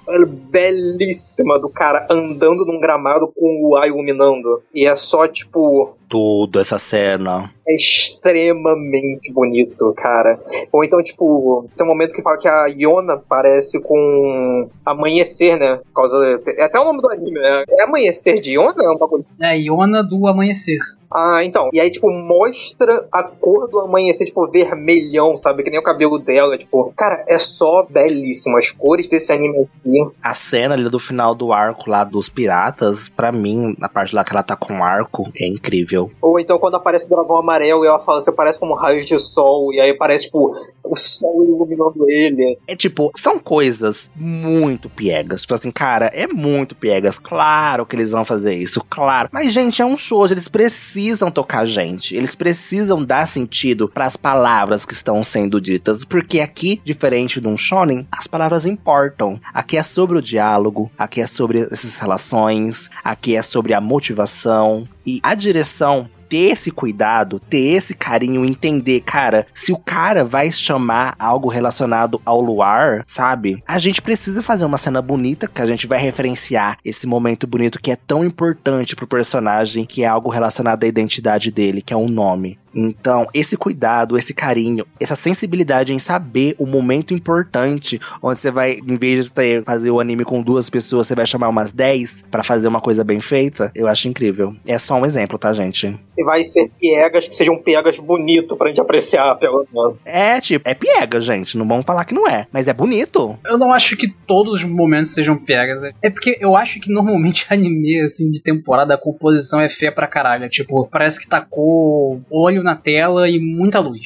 [SPEAKER 3] belíssima do cara andando num gramado com o luar iluminando. E é só, tipo...
[SPEAKER 2] Tudo essa cena.
[SPEAKER 3] É extremamente bonito, cara. Ou então, tipo, tem um momento que fala que a Yona parece com Amanhecer, né? Por causa... É até o nome do anime, né? É Amanhecer de Yona? É um bagulho.
[SPEAKER 1] É, Yona do Amanhecer.
[SPEAKER 3] Então. E aí, tipo, mostra a cor do amanhecer, tipo, vermelhão, sabe? Que nem o cabelo dela, tipo... Cara, é só belíssimo. As cores desse anime aqui.
[SPEAKER 2] A cena ali do final do arco lá dos piratas, pra mim, na parte lá que ela tá com o arco, é incrível.
[SPEAKER 3] Ou então quando aparece o dragão amarelo e ela fala, você parece como raios de sol. E aí parece, tipo, o sol iluminando ele.
[SPEAKER 2] É tipo, são coisas muito piegas. Tipo assim, cara, é muito piegas. Claro que eles vão fazer isso, claro. Mas, gente, é um show, eles precisam tocar a gente. Eles precisam dar sentido pras palavras que estão sendo ditas. Porque aqui, diferente de um shonen, as palavras importam. Aqui é sobre o diálogo, aqui é sobre essas relações, aqui é sobre a motivação. E a direção... ter esse cuidado, ter esse carinho, entender, cara, se o cara vai chamar algo relacionado ao luar, sabe? A gente precisa fazer uma cena bonita, que a gente vai referenciar esse momento bonito que é tão importante pro personagem, que é algo relacionado à identidade dele, que é um nome. Então, esse cuidado, esse carinho, essa sensibilidade em saber o momento importante, onde você vai, em vez de fazer o anime com 2 pessoas, você vai chamar umas 10 pra fazer uma coisa bem feita, eu acho incrível. É só um exemplo, tá, gente?
[SPEAKER 3] Se vai ser piegas, que sejam piegas bonitos pra gente apreciar, pelo menos.
[SPEAKER 2] É, tipo, é piega, gente, não vamos falar que não é, mas é bonito.
[SPEAKER 1] Eu não acho que todos os momentos sejam piegas. É porque eu acho que normalmente anime, assim, de temporada, a composição é feia pra caralho. Tipo, parece que tacou olho na tela e muita luz.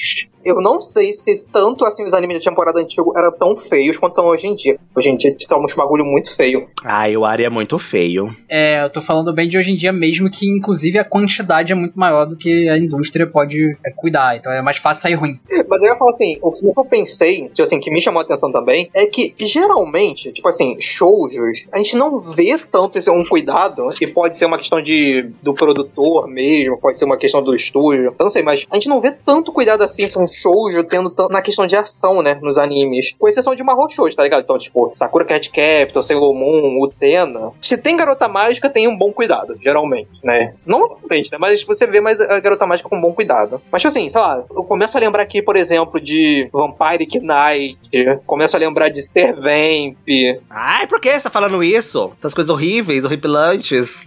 [SPEAKER 3] eu não sei se tanto assim os animes da temporada antiga eram tão feios quanto estão hoje em dia. Hoje em dia tá um bagulho muito feio.
[SPEAKER 2] Ai, o Ari é muito feio.
[SPEAKER 1] Eu tô falando bem de hoje em dia mesmo, que inclusive a quantidade é muito maior do que a indústria pode cuidar, então é mais fácil sair ruim.
[SPEAKER 3] Mas eu ia falar assim, o que eu pensei, tipo assim, que me chamou a atenção também, é que geralmente, tipo assim, shoujos, a gente não vê tanto esse um cuidado, que pode ser uma questão do produtor mesmo, pode ser uma questão do estúdio, eu não sei, mas a gente não vê tanto cuidado assim com shoujo tendo na questão de ação, né, nos animes, com exceção de Mahou Shoujo, tá ligado? Então, tipo, Sakura Card Captor, Sailor Moon, Utena, se tem garota mágica, tem um bom cuidado, geralmente, né? Não normalmente, né, mas você vê mais a garota mágica com bom cuidado. Mas, tipo assim, sei lá, eu começo a lembrar aqui, por exemplo, de Vampire Knight, começo a lembrar de Servamp.
[SPEAKER 2] Ai, por que você tá falando isso? Essas coisas horríveis, horripilantes.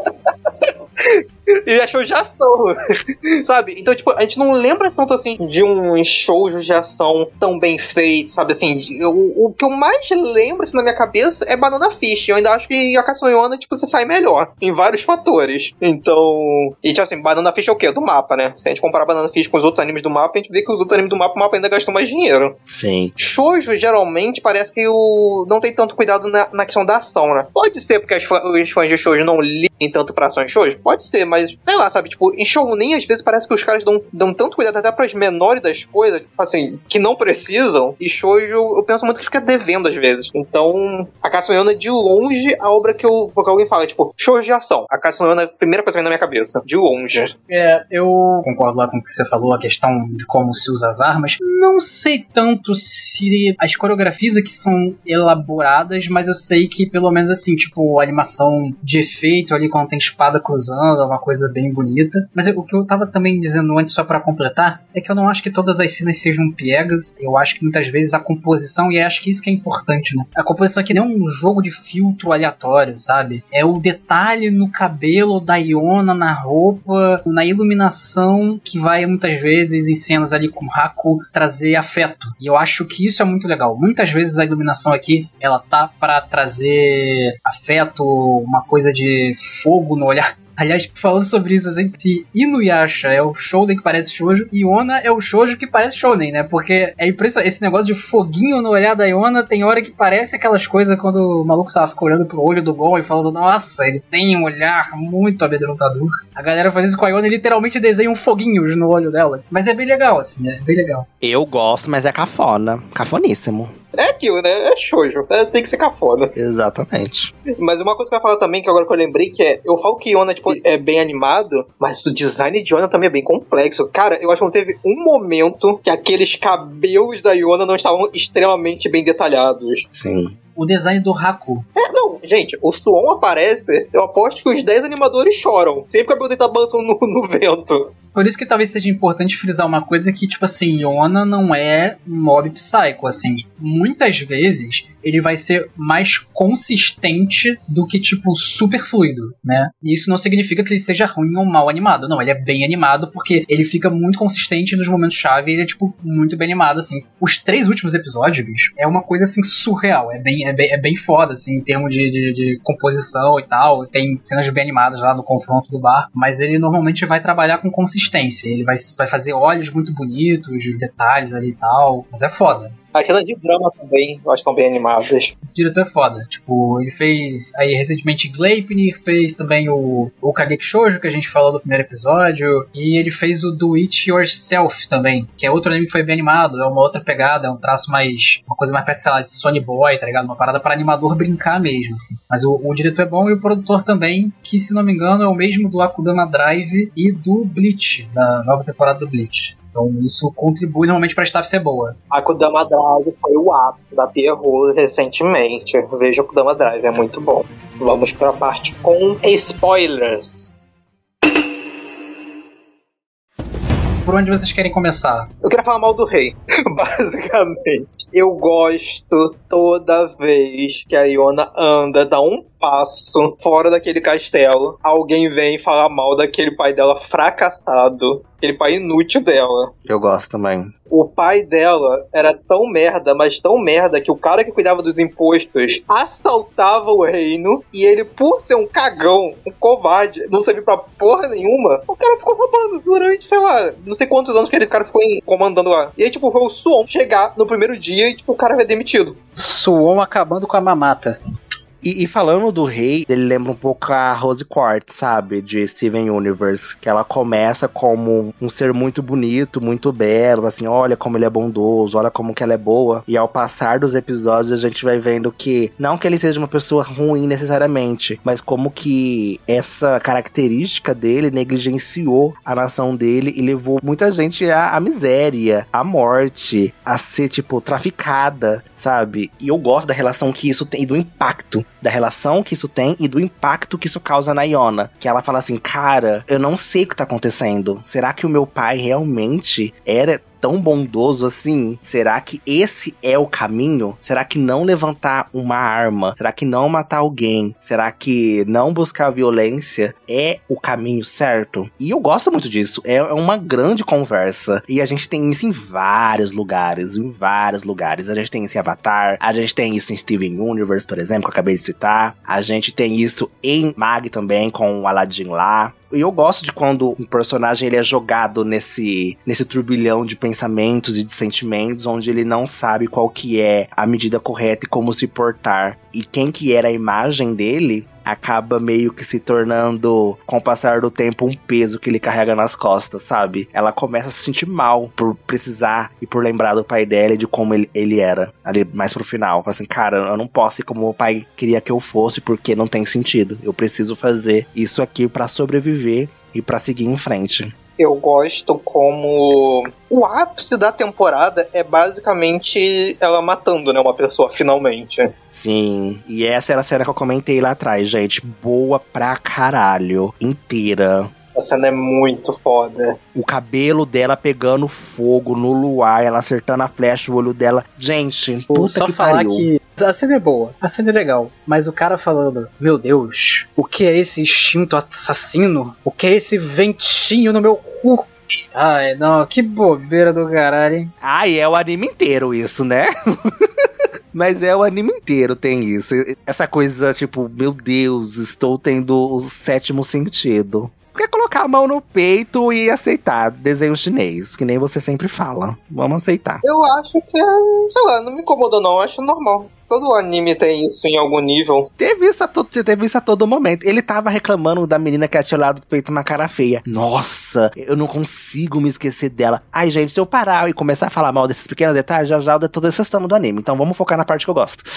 [SPEAKER 3] E a shoujo de ação, sabe? Então, tipo, a gente não lembra tanto, assim, de um shoujo de ação tão bem feito, sabe? Assim, o que eu mais lembro, assim, na minha cabeça é Banana Fish. Eu ainda acho que a Katsunoyona, tipo, você sai melhor em vários fatores. Então... E, tipo assim, Banana Fish é o quê? Do mapa, né? Se a gente comparar Banana Fish com os outros animes do mapa, a gente vê que os outros animes do mapa, o mapa ainda gastou mais dinheiro.
[SPEAKER 2] Sim.
[SPEAKER 3] Shoujo, geralmente, parece que não tem tanto cuidado na questão da ação, né? Pode ser porque os fãs de shoujo não ligam tanto pra ação em shoujo? Pode ser, mas, sei lá, sabe? Tipo, em shounen, às vezes, parece que os caras dão tanto cuidado até pras menores das coisas, assim, que não precisam. E shoujo, eu penso muito que fica devendo, às vezes. Então, a Katsunoyona, de longe, a obra porque alguém fala, tipo, shoujo de ação. A Katsunoyona é a primeira coisa que vem na minha cabeça. De longe.
[SPEAKER 1] Eu concordo lá com o que você falou, a questão de como se usa as armas. Não sei tanto se as coreografias aqui são elaboradas, mas eu sei que, pelo menos assim, tipo, a animação de efeito ali, quando tem espada cruzando, é uma coisa bem bonita. Mas o que eu tava também dizendo antes, só pra completar, é que eu não acho que todas as cenas sejam piegas. Eu acho que muitas vezes a composição, e acho que isso que é importante, né? A composição aqui não é um jogo de filtro aleatório, sabe? É o detalhe no cabelo da Iona, na roupa, na iluminação, que vai muitas vezes em cenas ali com Haku trazer afeto. E eu acho que isso é muito legal. Muitas vezes a iluminação aqui, ela tá pra trazer afeto, uma coisa de fogo no olhar. Aliás, falando sobre isso, assim, se Inuyasha é o shounen que parece shoujo, Iona é o shoujo que parece shounen, né? Porque é impressionante, esse negócio de foguinho no olhar da Iona tem hora que parece aquelas coisas quando o maluco fica olhando pro olho do Gon e falando, nossa, ele tem um olhar muito amedrontador. A galera faz isso com a Iona e literalmente desenha foguinhos no olho dela. Mas é bem legal, assim, é bem legal.
[SPEAKER 2] Eu gosto, mas é cafona. Cafoníssimo.
[SPEAKER 3] É aquilo, né? É shoujo. Tem que ser cafona.
[SPEAKER 2] Exatamente.
[SPEAKER 3] Mas uma coisa que eu ia falar também, que agora que eu lembrei, que é... Eu falo que Iona, tipo, é bem animado, mas o design de Iona também é bem complexo. Cara, eu acho que não teve um momento que aqueles cabelos da Iona não estavam extremamente bem detalhados.
[SPEAKER 2] Sim.
[SPEAKER 1] O design do Haku.
[SPEAKER 3] Não, gente, o Suon aparece, eu aposto que os 10 animadores choram. Sempre que o cabelo dele tá balançando no vento.
[SPEAKER 1] Por isso que talvez seja importante frisar uma coisa que, tipo assim, Iona não é um mob psycho, assim. Muitas vezes ele vai ser mais consistente do que, tipo, super fluido, né? E isso não significa que ele seja ruim ou mal animado. Não, ele é bem animado porque ele fica muito consistente nos momentos-chave e ele é, tipo, muito bem animado, assim. Os 3 últimos episódios, bicho, é uma coisa, assim, surreal. É bem foda, assim, em termos de composição e tal. Tem cenas bem animadas lá no confronto do bar, mas ele normalmente vai trabalhar com consistência. Ele vai fazer olhos muito bonitos, detalhes ali e tal, mas é foda.
[SPEAKER 3] As cenas de drama também, eu acho que estão bem animadas.
[SPEAKER 1] Esse diretor é foda. Tipo, ele fez aí recentemente Gleipnir, fez também o Kageki Shoujo, que a gente falou no primeiro episódio, e ele fez o Do It Yourself também, que é outro anime que foi bem animado, é uma outra pegada, é um traço mais... uma coisa mais perto, sei lá, de Sonny Boy, tá ligado? Uma parada para animador brincar mesmo, assim. Mas o diretor é bom e o produtor também, que se não me engano é o mesmo do Akudama Drive e do Bleach, da nova temporada do Bleach. Então isso contribui normalmente pra staff ser boa.
[SPEAKER 3] A Kudama Drive foi o ápice da Pierrot recentemente. Veja o Kudama Drive, é muito bom. Vamos pra parte com spoilers.
[SPEAKER 1] Por onde vocês querem começar?
[SPEAKER 3] Eu queria falar mal do rei, basicamente. Eu gosto toda vez que a Iona anda, dá um passo fora daquele castelo, alguém vem falar mal daquele pai dela fracassado, aquele pai inútil dela.
[SPEAKER 2] Eu gosto também.
[SPEAKER 3] O pai dela era tão merda, mas tão merda, que o cara que cuidava dos impostos assaltava o reino e ele, por ser um cagão, um covarde, não serviu pra porra nenhuma, o cara ficou roubando durante, sei lá, não sei quantos anos que aquele cara ficou comandando lá. E aí, tipo, foi o Suon chegar no primeiro dia e, tipo, o cara foi demitido.
[SPEAKER 1] Suon acabando com a mamata.
[SPEAKER 2] E falando do rei, ele lembra um pouco a Rose Quartz, sabe? De Steven Universe. Que ela começa como um ser muito bonito, muito belo. Assim, olha como ele é bondoso, olha como que ela é boa. E ao passar dos episódios, a gente vai vendo que... Não que ele seja uma pessoa ruim necessariamente, mas como que essa característica dele negligenciou a nação dele e levou muita gente à miséria, à morte, a ser, tipo, traficada, sabe? E eu gosto da relação que isso tem e do impacto da relação que isso tem e do impacto que isso causa na Iona. Que ela fala assim, cara, eu não sei o que tá acontecendo. Será que o meu pai realmente era tão bondoso assim? Será que esse é o caminho? Será que não levantar uma arma? Será que não matar alguém? Será que não buscar violência é o caminho certo? E eu gosto muito disso. É uma grande conversa. E a gente tem isso em vários lugares. Em vários lugares. A gente tem isso em Avatar. A gente tem isso em Steven Universe, por exemplo, que eu acabei de citar. A gente tem isso em Mag também, com o Aladdin lá. E eu gosto de quando um personagem ele é jogado nesse turbilhão de pensamentos e de sentimentos, onde ele não sabe qual que é a medida correta e como se portar. E quem que era a imagem dele acaba meio que se tornando, com o passar do tempo, um peso que ele carrega nas costas, sabe? Ela começa a se sentir mal por precisar e por lembrar do pai dela e de como ele era, ali mais pro final. Fala assim, cara, eu não posso ser como o pai queria que eu fosse, porque não tem sentido. Eu preciso fazer isso aqui pra sobreviver e pra seguir em frente.
[SPEAKER 3] Eu gosto como o ápice da temporada é basicamente ela matando, né, uma pessoa, finalmente.
[SPEAKER 2] Sim, e essa era a cena que eu comentei lá atrás, gente. Boa pra caralho, inteira.
[SPEAKER 3] A cena é muito foda.
[SPEAKER 2] O cabelo dela pegando fogo no luar, ela acertando a flecha, o olho dela. Gente, puta
[SPEAKER 1] só
[SPEAKER 2] que
[SPEAKER 1] falar
[SPEAKER 2] pariu.
[SPEAKER 1] que a cena é boa, a cena é legal, mas o cara falando, meu Deus, o que é esse instinto assassino? O que é esse ventinho no meu cu? Ai, não, que bobeira do caralho, hein?
[SPEAKER 2] Ai, é o anime inteiro isso, né? Mas é o anime inteiro tem isso. Essa coisa, tipo, meu Deus, estou tendo o sétimo sentido. Quer colocar a mão no peito e aceitar desenho chinês, que nem você sempre fala. Vamos aceitar.
[SPEAKER 3] Eu acho que sei lá, não me incomodou não, eu acho normal. Todo anime tem isso em algum nível.
[SPEAKER 2] Teve isso a todo momento. Ele tava reclamando da menina que tinha lá feito uma cara feia. Nossa, eu não consigo me esquecer dela. Ai, gente, se eu parar e começar a falar mal desses pequenos detalhes, já eu tô desestando do anime. Então vamos focar na parte que eu gosto.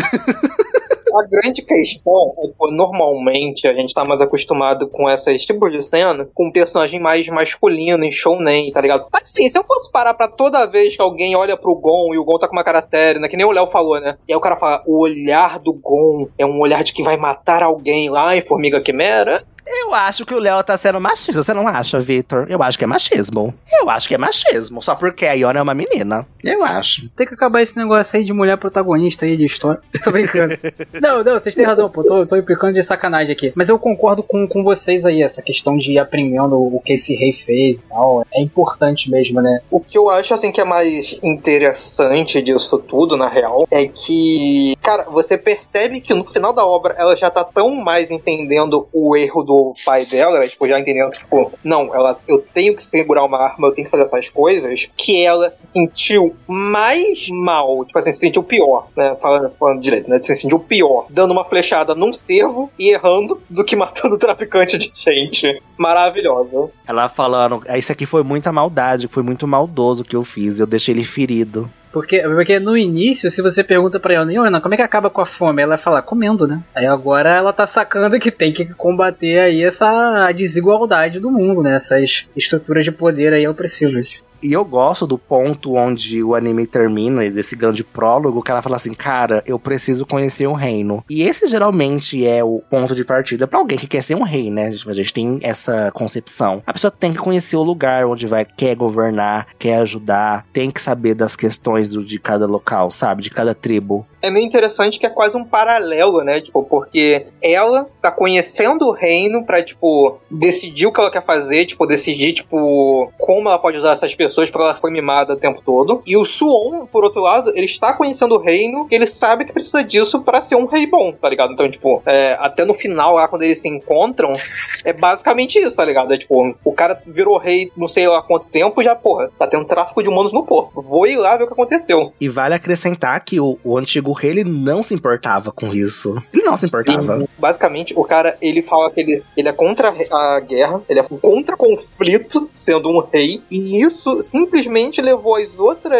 [SPEAKER 3] A grande questão é que normalmente a gente tá mais acostumado com esses tipos de cena com um personagem mais masculino em shounen, tá ligado? Mas sim, se eu fosse parar pra toda vez que alguém olha pro Gon e o Gon tá com uma cara séria, né? Que nem o Léo falou, né? E aí o cara fala, o olhar do Gon é um olhar de que vai matar alguém lá em Formiga Quimera.
[SPEAKER 2] Eu acho que o Léo tá sendo machista, você não acha, Victor? Eu acho que é machismo. Eu acho que é machismo, só porque a Iona é uma menina. Eu acho.
[SPEAKER 1] Tem que acabar esse negócio aí de mulher protagonista aí de história. Tô brincando. Não, vocês têm razão, pô. Tô implicando de sacanagem aqui. Mas eu concordo com vocês aí, essa questão de ir aprendendo o que esse rei fez e tal. É importante mesmo, né?
[SPEAKER 3] O que eu acho, assim, que é mais interessante disso tudo, na real, é que, cara, você percebe que no final da obra ela já tá tão mais entendendo o erro do pai dela, né? Tipo, já entendendo que, tipo, não, eu tenho que segurar uma arma, eu tenho que fazer essas coisas, que ela se sentiu mais mal, tipo assim, se sentiu pior, né? Falando direito, né? Se sentiu pior dando uma flechada num cervo e errando do que matando traficante de gente. Maravilhosa.
[SPEAKER 2] Ela falando, isso aqui foi muita maldade, foi muito maldoso que eu fiz, eu deixei ele ferido.
[SPEAKER 1] Porque no início, se você pergunta pra ela, Iona, como é que acaba com a fome? Ela vai falar, comendo, né? Aí agora ela tá sacando que tem que combater aí essa desigualdade do mundo, né? Essas estruturas de poder aí opressivas.
[SPEAKER 2] E eu gosto do ponto onde o anime termina, desse grande prólogo, que ela fala assim, cara, eu preciso conhecer o reino. E esse geralmente é o ponto de partida pra alguém que quer ser um rei, né? A gente tem essa concepção. A pessoa tem que conhecer o lugar onde quer governar, quer ajudar, tem que saber das questões de cada local, sabe? De cada tribo.
[SPEAKER 3] É meio interessante que é quase um paralelo, né? Tipo, porque ela tá conhecendo o reino pra, tipo, decidir o que ela quer fazer, tipo, decidir, tipo, como ela pode usar essas pessoas, porque ela foi mimada o tempo todo. E o Suon, por outro lado, ele está conhecendo o reino e ele sabe que precisa disso pra ser um rei bom, tá ligado? Então, tipo, até no final, lá, quando eles se encontram, é basicamente isso, tá ligado? É, tipo, o cara virou rei não sei lá quanto tempo e já, porra, tá tendo tráfico de humanos no porto. Vou ir lá ver o que aconteceu.
[SPEAKER 2] E vale acrescentar que o antigo rei, ele não se importava com isso. Ele não se importava.
[SPEAKER 3] Sim. Basicamente, o cara, ele fala que ele é contra a guerra, ele é contra conflito, sendo um rei, e isso simplesmente levou as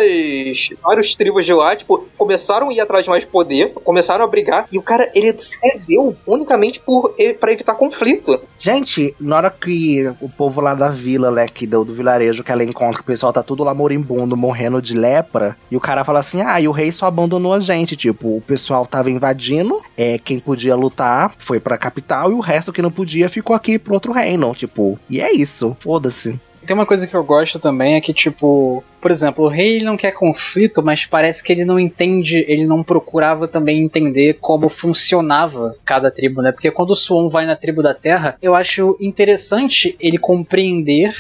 [SPEAKER 3] vários tribos de lá, tipo, começaram a ir atrás de mais poder, começaram a brigar, e o cara, ele cedeu unicamente pra evitar conflito.
[SPEAKER 2] Gente, na hora que o povo lá da vila, né, do vilarejo que ela encontra, que o pessoal tá tudo lá moribundo, morrendo de lepra, e o cara fala assim, e o rei só abandonou a gente, tipo, o pessoal tava invadindo, quem podia lutar foi pra capital, e o resto que não podia ficou aqui pro outro reino, tipo, e é isso, foda-se.
[SPEAKER 1] Tem uma coisa que eu gosto também, é que, tipo, por exemplo, o rei não quer conflito, mas parece que ele não entende, ele não procurava também entender como funcionava cada tribo, né? Porque quando o Suon vai na tribo da Terra, eu acho interessante ele compreender,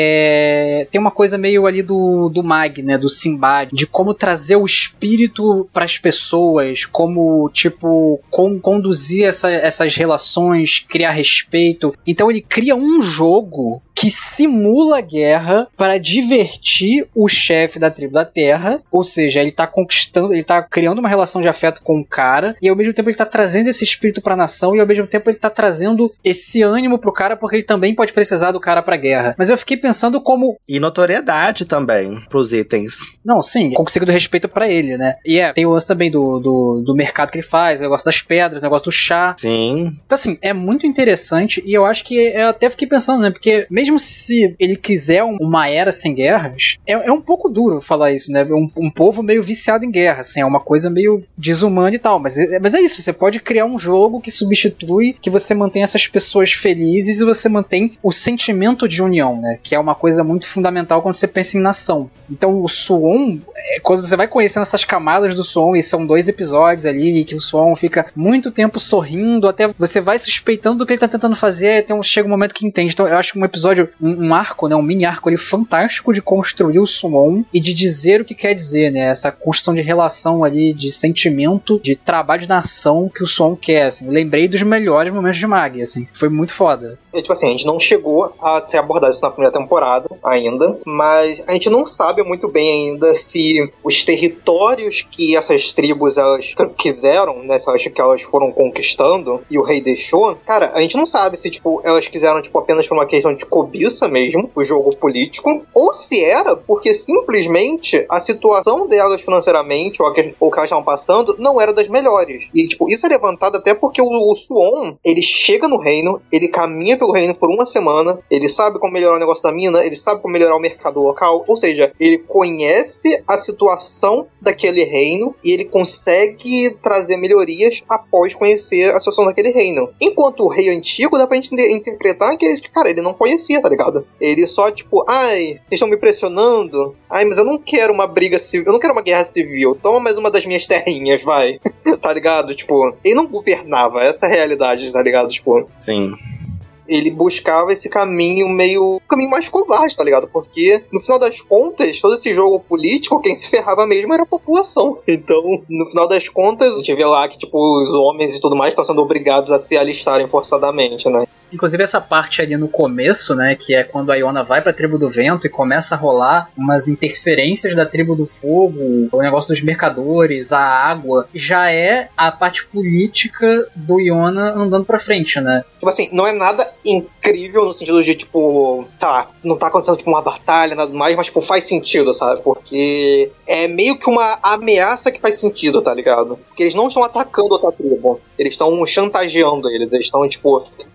[SPEAKER 1] tem uma coisa meio ali do Mag, né? Do Sinbad, de como trazer o espírito pras pessoas, como, tipo, conduzir essas relações, criar respeito. Então ele cria um jogo que simula a guerra para divertir o chefe da tribo da Terra, ou seja, ele tá conquistando, ele tá criando uma relação de afeto com o cara, e ao mesmo tempo ele tá trazendo esse espírito pra nação, e ao mesmo tempo ele tá trazendo esse ânimo pro cara, porque ele também pode precisar do cara pra guerra. Mas eu fiquei pensando como...
[SPEAKER 2] E notoriedade também, pros itens.
[SPEAKER 1] Não, sim, conseguindo respeito pra ele, né? E tem o lance também do mercado que ele faz, o negócio das pedras, o negócio do chá.
[SPEAKER 2] Sim.
[SPEAKER 1] Então, assim, é muito interessante, e eu acho que eu até fiquei pensando, né? Porque mesmo se ele quiser uma era sem guerras, é um pouco duro falar isso, né? Um povo meio viciado em guerra, assim, é uma coisa meio desumana e tal, mas é isso, você pode criar um jogo que substitui, que você mantém essas pessoas felizes e você mantém o sentimento de união, né? Que é uma coisa muito fundamental quando você pensa em nação. Então o Suon, quando você vai conhecendo essas camadas do Suon, e são 2 episódios ali, e que o Suon fica muito tempo sorrindo, até você vai suspeitando do que ele tá tentando fazer, então chega um momento que entende. Então eu acho que um episódio, um arco, né, um mini arco ali fantástico de construir o Suon e de dizer o que quer dizer, né, essa construção de relação ali, de sentimento, de trabalho de nação que o Suon quer, assim. Eu lembrei dos melhores momentos de Mag, assim, foi muito foda.
[SPEAKER 3] Tipo assim, a gente não chegou a ser abordado isso na primeira temporada ainda, mas a gente não sabe muito bem ainda se os territórios que essas tribos elas quiseram, né, se elas que elas foram conquistando e o rei deixou, cara, a gente não sabe se, tipo, elas quiseram, tipo, apenas por uma questão de cobiça mesmo, o jogo político, ou se era porque simplesmente a situação delas financeiramente, ou o que elas estavam passando, não era das melhores. E, tipo, isso é levantado até porque o Suon, ele chega no reino, ele caminha pelo reino por uma semana, ele sabe como melhorar o negócio da mina, ele sabe como melhorar o mercado local, ou seja, ele conhece a situação daquele reino e ele consegue trazer melhorias após conhecer a situação daquele reino. Enquanto o rei antigo, dá pra gente interpretar que, cara, ele não conhecia, tá ligado? Ele só, tipo, vocês estão me pressionando? Mas eu não quero uma briga civil, eu não quero uma guerra civil, toma mais uma das minhas terrinhas, vai. Tá ligado? Tipo, ele não governava, essa é a realidade, tá ligado? Tipo...
[SPEAKER 2] Sim.
[SPEAKER 3] Ele buscava esse caminho mais covarde, tá ligado? Porque, no final das contas, todo esse jogo político, quem se ferrava mesmo era a população. Então, no final das contas, a gente vê lá que, tipo, os homens e tudo mais estão sendo obrigados a se alistarem forçadamente, né?
[SPEAKER 1] Inclusive essa parte ali no começo, né, que é quando a Iona vai pra Tribo do Vento e começa a rolar umas interferências da Tribo do Fogo, o negócio dos mercadores, a água, já é a parte política do Iona andando pra frente, né?
[SPEAKER 3] Tipo assim, não é nada incrível no sentido de, tipo, sei lá, não tá acontecendo tipo uma batalha, nada mais, mas, tipo, faz sentido, sabe? Porque é meio que uma ameaça que faz sentido, tá ligado? Porque eles não estão atacando outra tribo, eles estão chantageando eles estão, tipo, pressionando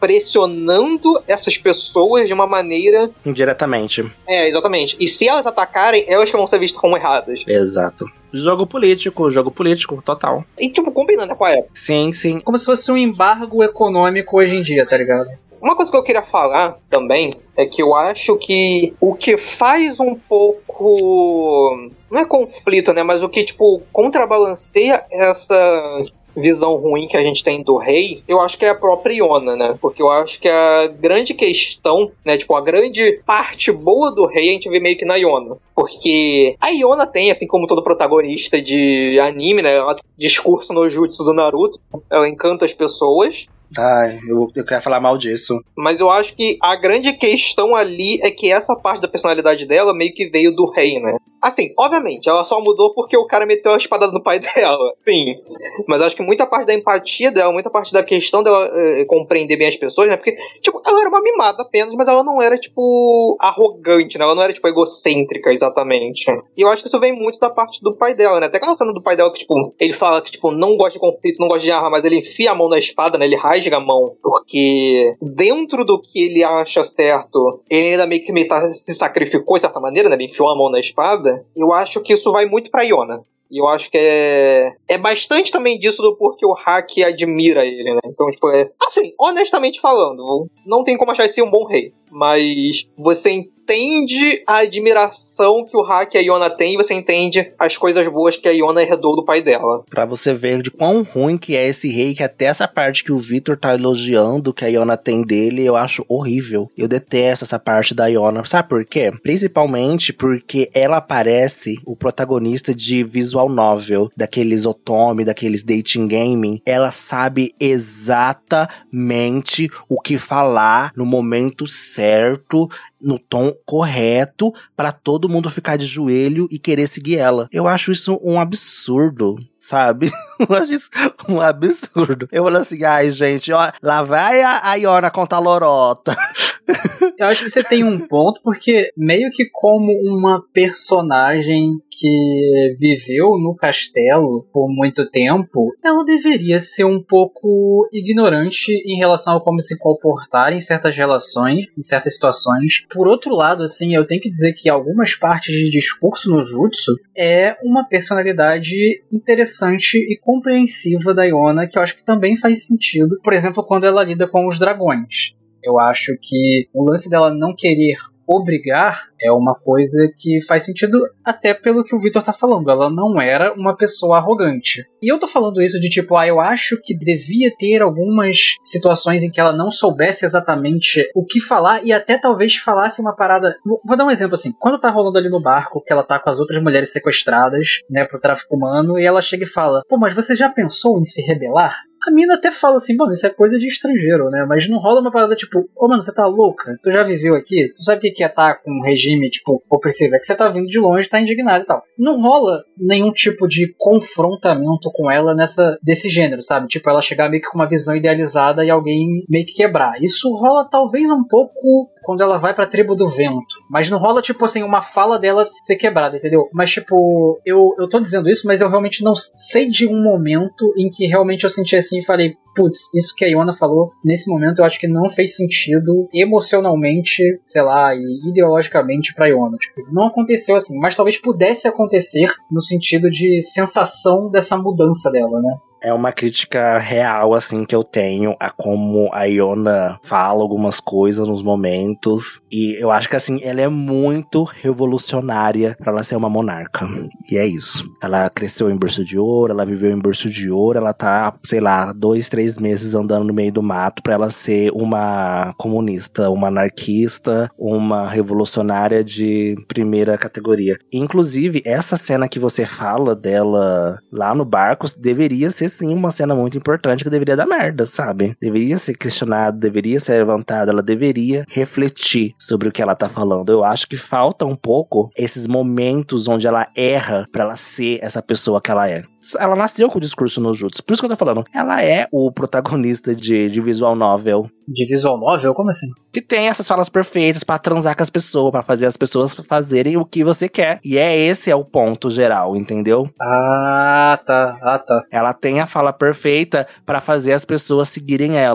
[SPEAKER 3] pressionando essas pessoas de uma maneira...
[SPEAKER 2] Indiretamente.
[SPEAKER 3] Exatamente. E se elas atacarem, elas que vão ser vistas como erradas.
[SPEAKER 2] Exato. Jogo político, total.
[SPEAKER 3] E, tipo, combinando com a época.
[SPEAKER 2] Sim, sim.
[SPEAKER 1] Como se fosse um embargo econômico hoje em dia, tá ligado?
[SPEAKER 3] Uma coisa que eu queria falar também é que eu acho que o que faz um pouco... Não é conflito, né? Mas o que, tipo, contrabalanceia essa visão ruim que a gente tem do rei, eu acho que é a própria Iona, né? Porque eu acho que a grande questão, né? Tipo, a grande parte boa do rei a gente vê meio que na Iona. Porque a Iona tem, assim como todo protagonista de anime, né? Ela tem discurso no jutsu do Naruto. Ela encanta as pessoas.
[SPEAKER 2] Ai, eu quero falar mal disso.
[SPEAKER 3] Mas eu acho que a grande questão ali é que essa parte da personalidade dela meio que veio do rei, né? Assim, obviamente, ela só mudou porque o cara meteu a espada no pai dela. Sim. Mas eu acho que muita parte da empatia dela, muita parte da questão dela compreender bem as pessoas, né? Porque, tipo, ela era uma mimada apenas, mas ela não era, tipo, arrogante, né? Ela não era, tipo, egocêntrica, exatamente. E eu acho que isso vem muito da parte do pai dela, né? Até aquela cena do pai dela que, tipo, ele fala que, tipo, não gosta de conflito, não gosta de arma, mas ele enfia a mão na espada, né? Ele rasga a mão, porque dentro do que ele acha certo, ele ainda meio que se sacrificou de certa maneira, né? Ele enfiou a mão na espada. Eu acho que isso vai muito pra Iona. E eu acho que é bastante também disso do porquê o Haki admira ele, né? Então, tipo, assim, honestamente falando, não tem como achar esse um bom rei. Mas você entende a admiração que o Haki e a Iona tem, e você entende as coisas boas que a Iona herdou do pai dela.
[SPEAKER 2] Pra você ver de quão ruim que é esse rei, que até essa parte que o Victor tá elogiando, que a Iona tem dele, eu acho horrível. Eu detesto essa parte da Iona. Sabe por quê? Principalmente porque ela parece o protagonista de visual novel, daqueles otome, daqueles dating gaming. Ela sabe exatamente o que falar no momento certo, no tom correto, pra todo mundo ficar de joelho e querer seguir ela. Eu acho isso um absurdo, sabe? Eu acho isso um absurdo. Eu falo assim, ai gente, ó, lá vai a Iona contar lorota.
[SPEAKER 1] Eu acho que você tem um ponto, porque meio que como uma personagem que viveu no castelo por muito tempo, ela deveria ser um pouco ignorante em relação a como se comportar em certas relações, em certas situações. Por outro lado, assim, eu tenho que dizer que algumas partes de discurso no jutsu é uma personalidade interessante e compreensiva da Iona, que eu acho que também faz sentido. Por exemplo, quando ela lida com os dragões. Eu acho que o lance dela não querer obrigar é uma coisa que faz sentido até pelo que o Victor tá falando. Ela não era uma pessoa arrogante. E eu tô falando isso de tipo, eu acho que devia ter algumas situações em que ela não soubesse exatamente o que falar e até talvez falasse uma parada... Vou dar um exemplo assim. Quando tá rolando ali no barco, que ela tá com as outras mulheres sequestradas, né, pro tráfico humano, e ela chega e fala, pô, mas você já pensou em se rebelar? A mina até fala assim, mano, isso é coisa de estrangeiro, né? Mas não rola uma parada tipo, ô mano, você tá louca? Tu já viveu aqui? Tu sabe o que é estar com um regime, tipo, opressivo? É que você tá vindo de longe, tá indignado e tal. Não rola nenhum tipo de confrontamento com ela desse gênero, sabe? Tipo, ela chegar meio que com uma visão idealizada e alguém meio que quebrar. Isso rola talvez um pouco quando ela vai pra Tribo do Vento. Mas não rola, tipo assim, uma fala dela ser quebrada, entendeu? Mas, tipo, eu tô dizendo isso, mas eu realmente não sei de um momento em que realmente eu senti assim e falei, putz, isso que a Iona falou, nesse momento eu acho que não fez sentido emocionalmente, sei lá, e ideologicamente pra Iona. Tipo, não aconteceu assim, mas talvez pudesse acontecer no sentido de sensação dessa mudança dela, né?
[SPEAKER 2] É uma crítica real, assim, que eu tenho a como a Iona fala algumas coisas nos momentos. E eu acho que, assim, ela é muito revolucionária pra ela ser uma monarca. E é isso. Ela cresceu em berço de ouro, ela viveu em berço de ouro, ela tá, sei lá, 2, 3 meses andando no meio do mato pra ela ser uma comunista, uma anarquista, uma revolucionária de primeira categoria. Inclusive, essa cena que você fala dela lá no barco deveria ser sim uma cena muito importante que deveria dar merda, sabe? Deveria ser questionada, deveria ser levantada, ela deveria refletir sobre o que ela tá falando. Eu acho que falta um pouco esses momentos onde ela erra pra ela ser essa pessoa que ela é. Ela nasceu com o discurso no jutsu, por isso que eu tô falando. Ela é o protagonista de visual novel.
[SPEAKER 1] De visual novel? Como assim?
[SPEAKER 2] Que tem essas falas perfeitas pra transar com as pessoas, pra fazer as pessoas fazerem o que você quer. E esse é o ponto geral, entendeu?
[SPEAKER 1] Ah, tá.
[SPEAKER 2] Ela tem a fala perfeita pra fazer as pessoas seguirem ela.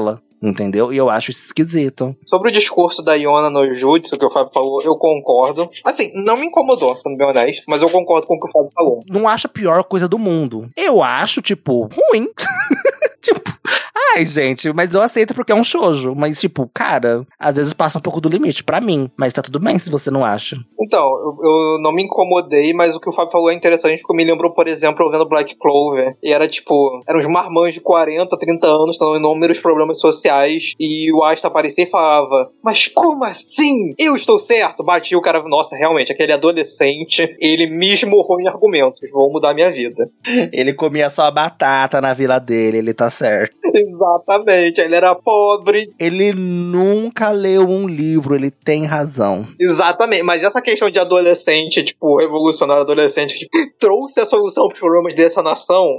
[SPEAKER 2] entendeu? E eu acho isso esquisito.
[SPEAKER 3] Sobre o discurso da Iona no Jutsu, que o Fábio falou, eu concordo. Assim, não me incomodou, sendo bem honesto, mas eu concordo com o que o Fábio falou.
[SPEAKER 2] Não acho a pior coisa do mundo. Eu acho, tipo, ruim. Tipo, ai, gente, mas eu aceito porque é um shoujo. Mas, tipo, cara, às vezes passa um pouco do limite pra mim. Mas tá tudo bem se você não acha.
[SPEAKER 3] Então, eu não me incomodei, mas o que o Fábio falou é interessante, porque me lembrou, por exemplo, eu vendo Black Clover. E era, tipo, eram uns marmanjos de 40, 30 anos, tendo inúmeros problemas sociais. E o Asta aparecia e falava, mas como assim? Eu estou certo? Batia o cara, nossa, realmente, aquele adolescente, ele me esmurrou em argumentos. Vou mudar minha vida.
[SPEAKER 2] Ele comia só batata na vila dele, ele tá certo.
[SPEAKER 3] Exatamente, ele era pobre.
[SPEAKER 2] Ele nunca leu um livro, ele tem razão.
[SPEAKER 3] Exatamente, mas essa questão de adolescente, tipo, revolucionário adolescente, que tipo, trouxe a solução para os problemas dessa nação,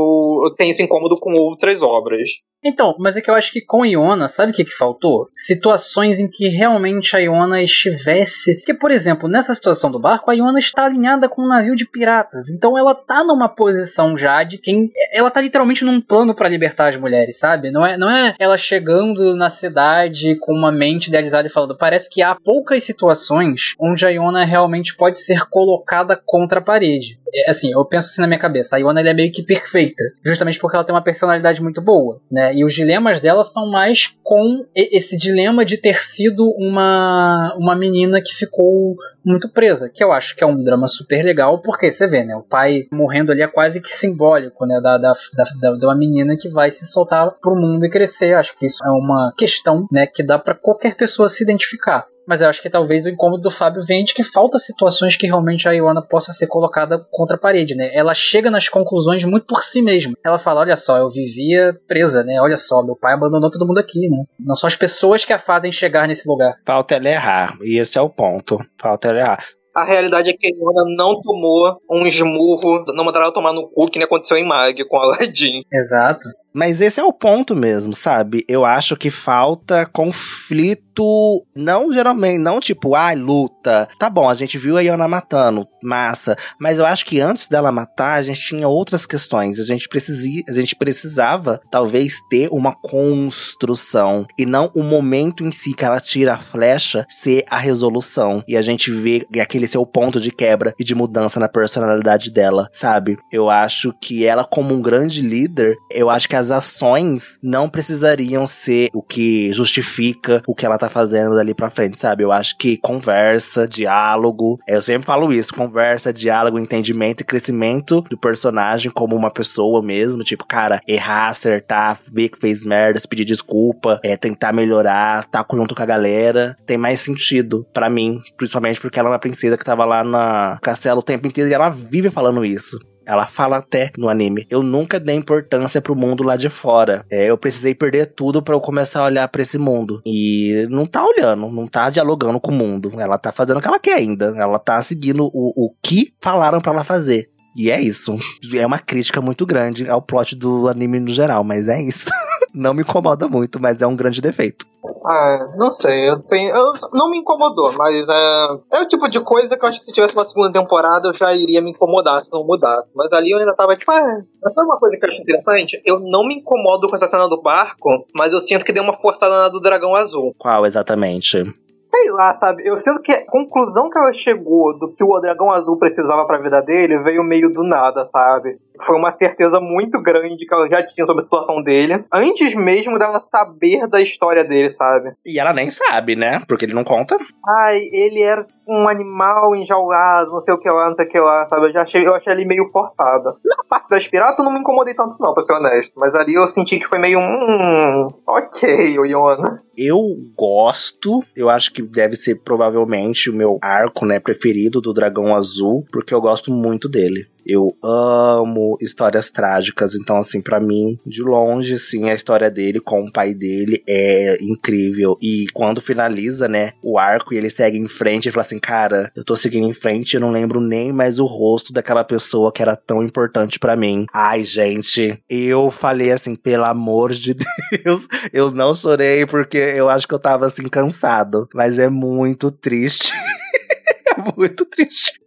[SPEAKER 3] eu tenho esse incômodo com outras obras.
[SPEAKER 1] Então, mas é que eu acho que com Iona, sabe o que faltou? Situações em que realmente a Iona estivesse... Porque, por exemplo, nessa situação do barco, a Iona está alinhada com um navio de piratas. Então ela tá numa posição já de quem... Ela tá literalmente num plano pra libertar as mulheres, sabe? Não é ela chegando na cidade com uma mente idealizada e falando... Parece que há poucas situações onde a Iona realmente pode ser colocada contra a parede. Assim, eu penso assim na minha cabeça, a Iona ela é meio que perfeita, justamente porque ela tem uma personalidade muito boa, né? E os dilemas dela são mais com esse dilema de ter sido uma menina que ficou muito presa, que eu acho que é um drama super legal, porque você vê, né? O pai morrendo ali é quase que simbólico, né? Da uma menina que vai se soltar pro mundo e crescer. Acho que isso é uma questão, né? Que dá pra qualquer pessoa se identificar. Mas eu acho que talvez o incômodo do Fábio venha de que falta situações que realmente a Iona possa ser colocada contra a parede, né? Ela chega nas conclusões muito por si mesma. Ela fala, olha só, eu vivia presa, né? Olha só, meu pai abandonou todo mundo aqui, né? Não são as pessoas que a fazem chegar nesse lugar.
[SPEAKER 2] Falta ela errar, e esse é o ponto. Falta ela errar.
[SPEAKER 3] A realidade é que a Iona não tomou um esmurro, não mandaram ela tomar no cu, que nem aconteceu em Mag com a Aladdin.
[SPEAKER 1] Exato.
[SPEAKER 2] Mas esse é o ponto mesmo, sabe? Eu acho que falta conflito, não geralmente, não tipo, luta. Tá bom, a gente viu a Iona matando, massa. Mas eu acho que antes dela matar, a gente tinha outras questões. A gente precisava, talvez, ter uma construção. E não o momento em si que ela tira a flecha ser a resolução. E a gente vê aquele seu ponto de quebra e de mudança na personalidade dela, sabe? Eu acho que ela, como um grande líder, eu acho que as ações não precisariam ser o que justifica o que ela tá fazendo dali pra frente, sabe? Eu acho que conversa, diálogo, eu sempre falo isso, conversa, diálogo, entendimento e crescimento do personagem como uma pessoa mesmo, tipo, cara, errar, acertar, ver que fez merda, se pedir desculpa, tentar melhorar, tá junto com a galera, tem mais sentido pra mim, principalmente porque ela é uma princesa que tava lá no castelo o tempo inteiro e ela vive falando isso. Ela fala até no anime, eu nunca dei importância pro mundo lá de fora. Eu precisei perder tudo pra eu começar a olhar pra esse mundo. E não tá olhando, não tá dialogando com o mundo. Ela tá fazendo o que ela quer ainda. Ela tá seguindo o que falaram pra ela fazer. E é isso. É uma crítica muito grande ao plot do anime no geral, mas é isso. Não me incomoda muito, mas é um grande defeito.
[SPEAKER 3] Não sei, não me incomodou, mas é o tipo de coisa que eu acho que se tivesse uma segunda temporada eu já iria me incomodar se não mudasse. Mas ali eu ainda tava tipo, mas foi uma coisa que eu acho interessante. Eu não me incomodo com essa cena do barco, mas eu sinto que deu uma forçada na do dragão azul.
[SPEAKER 2] Qual exatamente?
[SPEAKER 3] Sei lá, sabe? Eu sinto que a conclusão que ela chegou do que o dragão azul precisava pra vida dele veio meio do nada, sabe? Foi uma certeza muito grande que ela já tinha sobre a situação dele, antes mesmo dela saber da história dele, sabe?
[SPEAKER 2] E ela nem sabe, né? Porque ele não conta.
[SPEAKER 3] Ele era um animal enjaulado, não sei o que lá, sabe? Eu achei ele meio forçado. Na parte das piratas eu não me incomodei tanto não, pra ser honesto. Mas ali eu senti que foi meio ok, o Iona.
[SPEAKER 2] Eu gosto, eu acho que deve ser provavelmente o meu arco, né, preferido do Dragão Azul, porque eu gosto muito dele. Eu amo histórias trágicas, então assim, pra mim, de longe, sim, a história dele com o pai dele é incrível. E quando finaliza, né, o arco e ele segue em frente, ele fala assim, cara, eu tô seguindo em frente, eu não lembro nem mais o rosto daquela pessoa que era tão importante pra mim. Ai, gente, eu falei assim, pelo amor de Deus, eu não chorei porque eu acho que eu tava assim, cansado, mas é muito triste. É muito triste.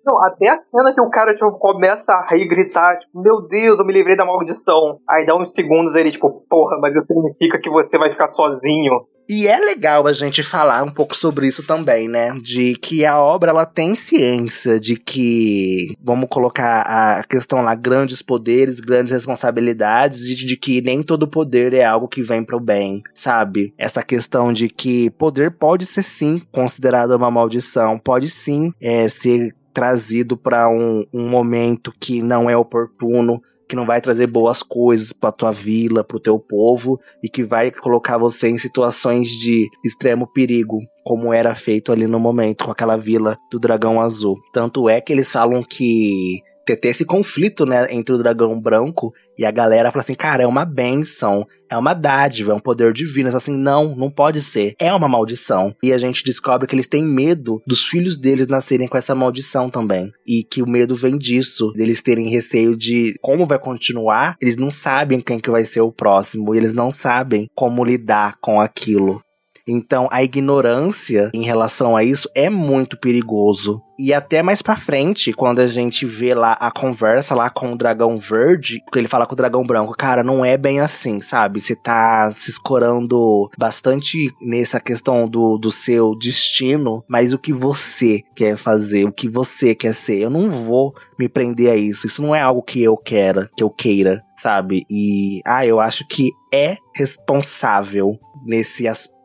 [SPEAKER 3] Não, até a cena que o cara, tipo, começa a rir e gritar, tipo, meu Deus, eu me livrei da maldição. Aí dá uns segundos ele, tipo, porra, mas isso significa que você vai ficar sozinho.
[SPEAKER 2] E é legal a gente falar um pouco sobre isso também, né? De que a obra, ela tem ciência de que, vamos colocar a questão lá, grandes poderes, grandes responsabilidades, e de que nem todo poder é algo que vem pro bem, sabe? Essa questão de que poder pode ser sim considerado uma maldição, pode sim ser trazido para um momento que não é oportuno, que não vai trazer boas coisas pra tua vila, pro teu povo, e que vai colocar você em situações de extremo perigo, como era feito ali no momento, com aquela vila do Dragão Azul. Tanto é que eles falam que ter esse conflito, né, entre o Dragão Branco e a galera fala assim, cara, é uma bênção, é uma dádiva, é um poder divino. Eles falam assim, não pode ser, é uma maldição. E a gente descobre que eles têm medo dos filhos deles nascerem com essa maldição também. E que o medo vem disso, deles terem receio de como vai continuar, eles não sabem quem que vai ser o próximo, e eles não sabem como lidar com aquilo. Então, a ignorância em relação a isso é muito perigoso. E até mais pra frente, quando a gente vê lá a conversa lá com o Dragão Verde, que ele fala com o Dragão Branco, cara, não é bem assim, sabe? Você tá se escorando bastante nessa questão do seu destino, mas o que você quer fazer, o que você quer ser, eu não vou me prender a isso. Isso não é algo que eu queira, sabe? E, eu acho que é responsável nesse aspecto.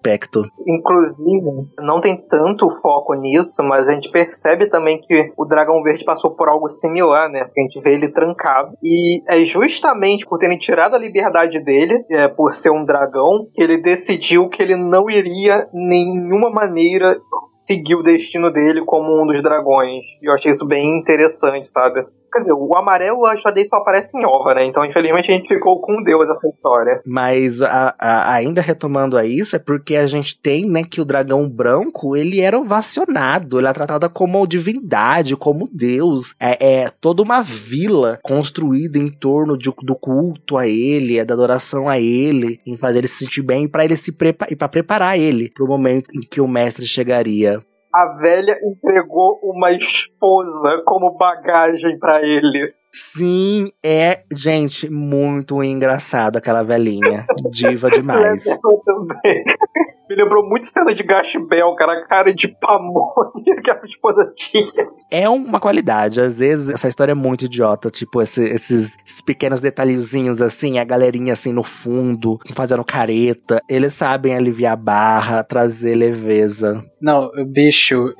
[SPEAKER 3] Inclusive, não tem tanto foco nisso, mas a gente percebe também que o Dragão Verde passou por algo similar, né? Porque a gente vê ele trancado. E é justamente por terem tirado a liberdade dele, por ser um dragão, que ele decidiu que ele não iria, nenhuma maneira, seguir o destino dele como um dos dragões. E eu achei isso bem interessante, sabe? Quer dizer, o amarelo, a história dele só aparece em Orra, né? Então, infelizmente, a gente ficou com Deus essa história.
[SPEAKER 2] Mas, ainda retomando a isso, é porque a gente tem, né, que o Dragão Branco, ele era ovacionado, ele era tratado como divindade, como Deus. É toda uma vila construída em torno do culto a ele, da adoração a ele, em fazer ele se sentir bem, pra ele e pra preparar ele pro momento em que o mestre chegaria.
[SPEAKER 3] A velha entregou uma esposa como bagagem pra ele.
[SPEAKER 2] Sim, gente, muito engraçado aquela velhinha. Diva demais.
[SPEAKER 3] Eu também. Me lembrou muito cena de Gash Bell, cara, cara de pamonha que a esposa tinha.
[SPEAKER 2] É uma qualidade, às vezes essa história é muito idiota, tipo esses pequenos detalhezinhos assim, a galerinha assim no fundo, fazendo careta, eles sabem aliviar a barra, trazer leveza.
[SPEAKER 1] Não, bicho,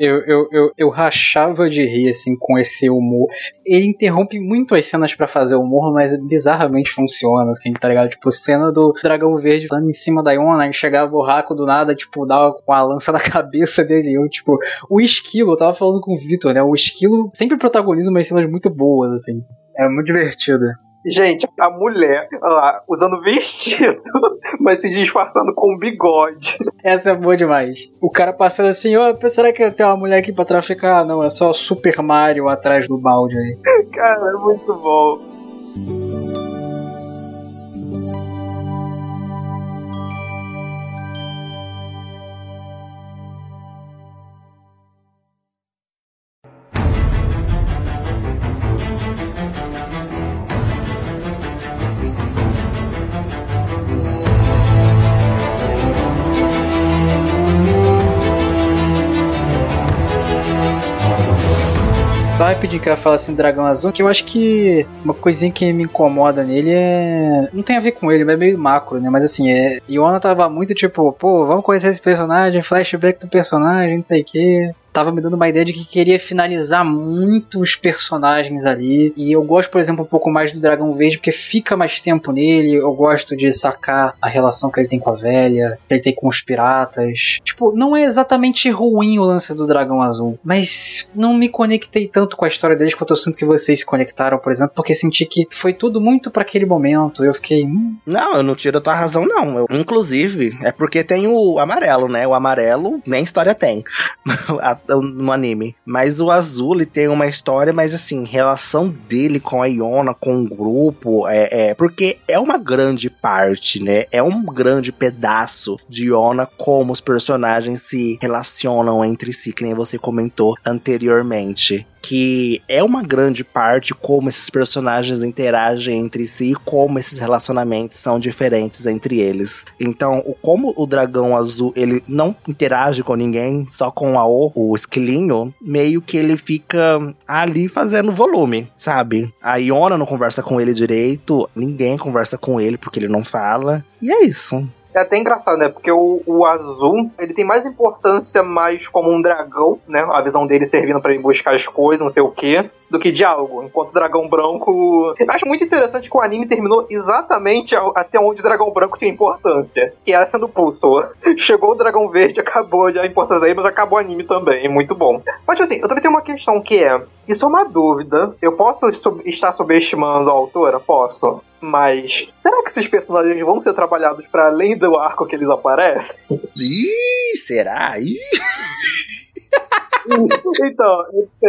[SPEAKER 1] eu rachava de rir, assim, com esse humor. Ele interrompe muito as cenas pra fazer humor, mas bizarramente funciona, assim, tá ligado? Tipo, cena do Dragão Verde falando em cima da Iona, que chegava o Raco do nada, tipo, dava com a lança na cabeça dele. O Esquilo, eu tava falando com o Vitor, né? O Esquilo sempre protagoniza umas cenas muito boas, assim. É muito divertido.
[SPEAKER 3] Gente, a mulher lá, usando vestido, mas se disfarçando com bigode.
[SPEAKER 1] Essa é boa demais. O cara passando assim, será que tem uma mulher aqui pra traficar? Não, é só Super Mario atrás do balde aí.
[SPEAKER 3] Cara, é muito bom.
[SPEAKER 1] Só rapidinho que eu ia falar assim, Dragão Azul, que eu acho que uma coisinha que me incomoda nele não tem a ver com ele, mas é meio macro, né? Mas assim, Iona tava muito tipo, pô, vamos conhecer esse personagem, flashback do personagem, não sei o que. Tava me dando uma ideia de que queria finalizar muitos personagens ali. E eu gosto, por exemplo, um pouco mais do Dragão Verde, porque fica mais tempo nele. Eu gosto de sacar a relação que ele tem com a velha, que ele tem com os piratas. Tipo, não é exatamente ruim o lance do Dragão Azul, mas não me conectei tanto com a história deles quanto eu sinto que vocês se conectaram, por exemplo, porque senti que foi tudo muito pra aquele momento. Eu fiquei...
[SPEAKER 2] Não, eu não tiro a tua razão, não. Inclusive, é porque tem o amarelo, né? O amarelo nem história tem no anime. Mas o azul, ele tem uma história, mas assim, relação dele com a Iona, com o grupo, porque é uma grande parte, né? É um grande pedaço de Iona, como os personagens se relacionam entre si, que nem você comentou anteriormente. que é uma grande parte como esses personagens interagem entre si e como esses relacionamentos são diferentes entre eles. Então, como o dragão azul, ele não interage com ninguém, só com o esquilinho, meio que ele fica ali fazendo volume, sabe? A Iona não conversa com ele direito, ninguém conversa com ele porque ele não fala, e é isso.
[SPEAKER 3] É até engraçado, né? Porque o azul, ele tem mais importância mais como um dragão, né? A visão dele servindo pra ir buscar as coisas, não sei o quê, do que diálogo. Enquanto o dragão branco... Eu acho muito interessante que o anime terminou exatamente até onde o dragão branco tinha importância, que era sendo pulso. Chegou o dragão verde, acabou a importância daí, mas acabou o anime também. Muito bom. Mas assim, eu também tenho uma questão que é... Isso é uma dúvida. Eu posso estar subestimando a autora? Posso. Mas será que esses personagens vão ser trabalhados para além do arco que eles aparecem?
[SPEAKER 2] Ih, será? Ih.
[SPEAKER 3] Então,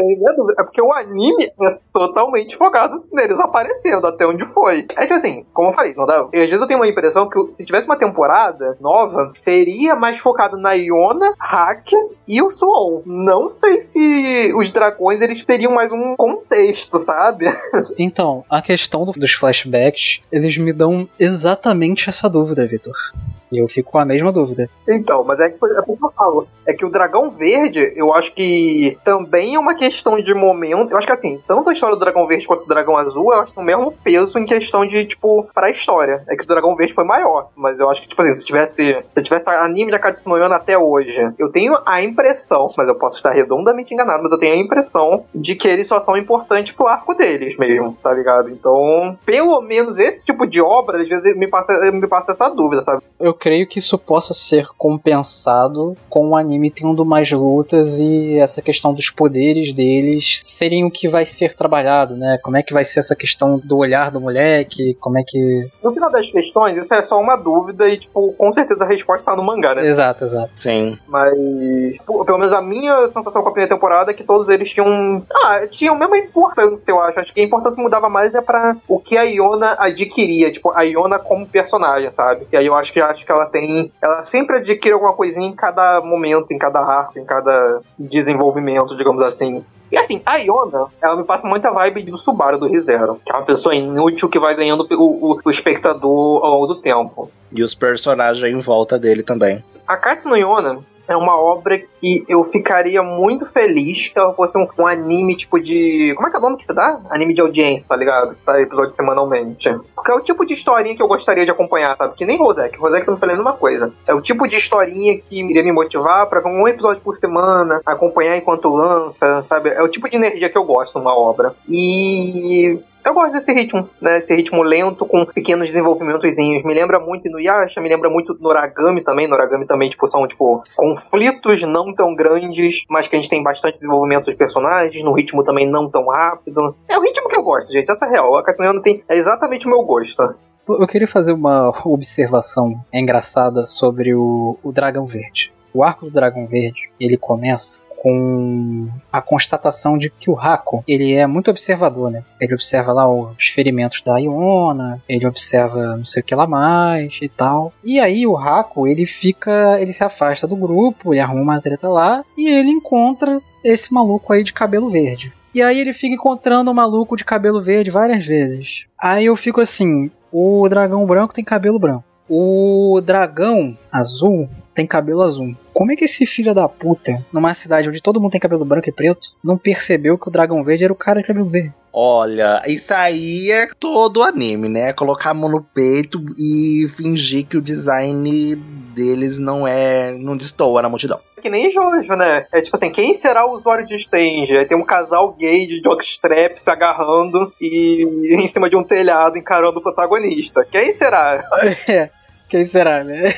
[SPEAKER 3] é porque o anime é totalmente focado neles aparecendo, até onde foi. É tipo assim, como eu falei, não dá, às vezes eu tenho uma impressão que se tivesse uma temporada nova, seria mais focado na Iona, Hack e o Suon. Não sei se os dragões eles teriam mais um contexto, sabe?
[SPEAKER 1] Então, a questão dos flashbacks, eles me dão exatamente essa dúvida, Vitor. E eu fico com a mesma dúvida.
[SPEAKER 3] Então, mas é que eu falo. É que o dragão verde, eu acho que também é uma questão de momento. Eu acho que assim, tanto a história do dragão verde quanto do dragão azul, eu acho que tem o mesmo peso em questão de, tipo, pra história. É que o dragão verde foi maior. Mas eu acho que, tipo assim, se tivesse anime de Akatsuki no Yona até hoje, eu tenho a impressão, mas eu posso estar redondamente enganado, mas eu tenho a impressão de que eles só são importantes pro arco deles mesmo, tá ligado? Então, pelo menos esse tipo de obra, às vezes me passa essa dúvida, sabe?
[SPEAKER 1] Eu creio que isso possa ser compensado com o anime tendo mais lutas e essa questão dos poderes deles serem o que vai ser trabalhado, né? Como é que vai ser essa questão do olhar do moleque, como é que...
[SPEAKER 3] No final das questões, isso é só uma dúvida e, tipo, com certeza a resposta tá no mangá, né?
[SPEAKER 1] Exato.
[SPEAKER 2] Sim.
[SPEAKER 3] Mas, tipo, pelo menos a minha sensação com a primeira temporada é que todos eles tinham a mesma importância, eu acho. Acho que a importância mudava mais é pra o que a Iona adquiria, tipo, a Iona como personagem, sabe? E aí eu acho que ela sempre adquire alguma coisinha em cada momento, em cada arco, em cada desenvolvimento, digamos assim. E assim, a Iona, ela me passa muita vibe do Subaru, do ReZero, que é uma pessoa inútil que vai ganhando o espectador ao longo do tempo.
[SPEAKER 2] E os personagens em volta dele também.
[SPEAKER 3] Akatsuki no Yona é uma obra que eu ficaria muito feliz se ela fosse um anime tipo de... Como é que é o nome que você dá? Anime de audiência, tá ligado? Sai episódio semanalmente. Porque é o tipo de historinha que eu gostaria de acompanhar, sabe? Que nem Rosek. Rosek tá me falando uma coisa. É o tipo de historinha que iria me motivar pra ver um episódio por semana, acompanhar enquanto lança, sabe? É o tipo de energia que eu gosto numa obra. E... eu gosto desse ritmo, né? Esse ritmo lento com pequenos desenvolvimentozinhos. Me lembra muito Inuyasha, me lembra muito Noragami também. Noragami também, tipo, são, tipo, conflitos não tão grandes, mas que a gente tem bastante desenvolvimento de personagens, num ritmo também não tão rápido. É o ritmo que eu gosto, gente. Essa é real. A Akatsuki no Yona é exatamente o meu gosto.
[SPEAKER 1] Eu queria fazer uma observação engraçada sobre o Dragão Verde. O arco do Dragão Verde, ele começa com a constatação de que o Hako, ele é muito observador, né? Ele observa lá os ferimentos da Iona, ele observa não sei o que lá mais e tal. E aí o Hako, ele se afasta do grupo, ele arruma uma treta lá e ele encontra esse maluco aí de cabelo verde. E aí ele fica encontrando o maluco de cabelo verde várias vezes. Aí eu fico assim, o dragão branco tem cabelo branco. O dragão azul tem cabelo azul. Como é que esse filho da puta, numa cidade onde todo mundo tem cabelo branco e preto, não percebeu que o dragão verde era o cara de cabelo verde?
[SPEAKER 2] Olha, isso aí é todo anime, né? Colocar a mão no peito e fingir que o design deles não destoa na multidão.
[SPEAKER 3] Que nem Jojo, né? É tipo assim, quem será o usuário de Stange? Aí tem um casal gay de jockstrap se agarrando e em cima de um telhado encarando o protagonista. Quem será?
[SPEAKER 1] Quem será, né?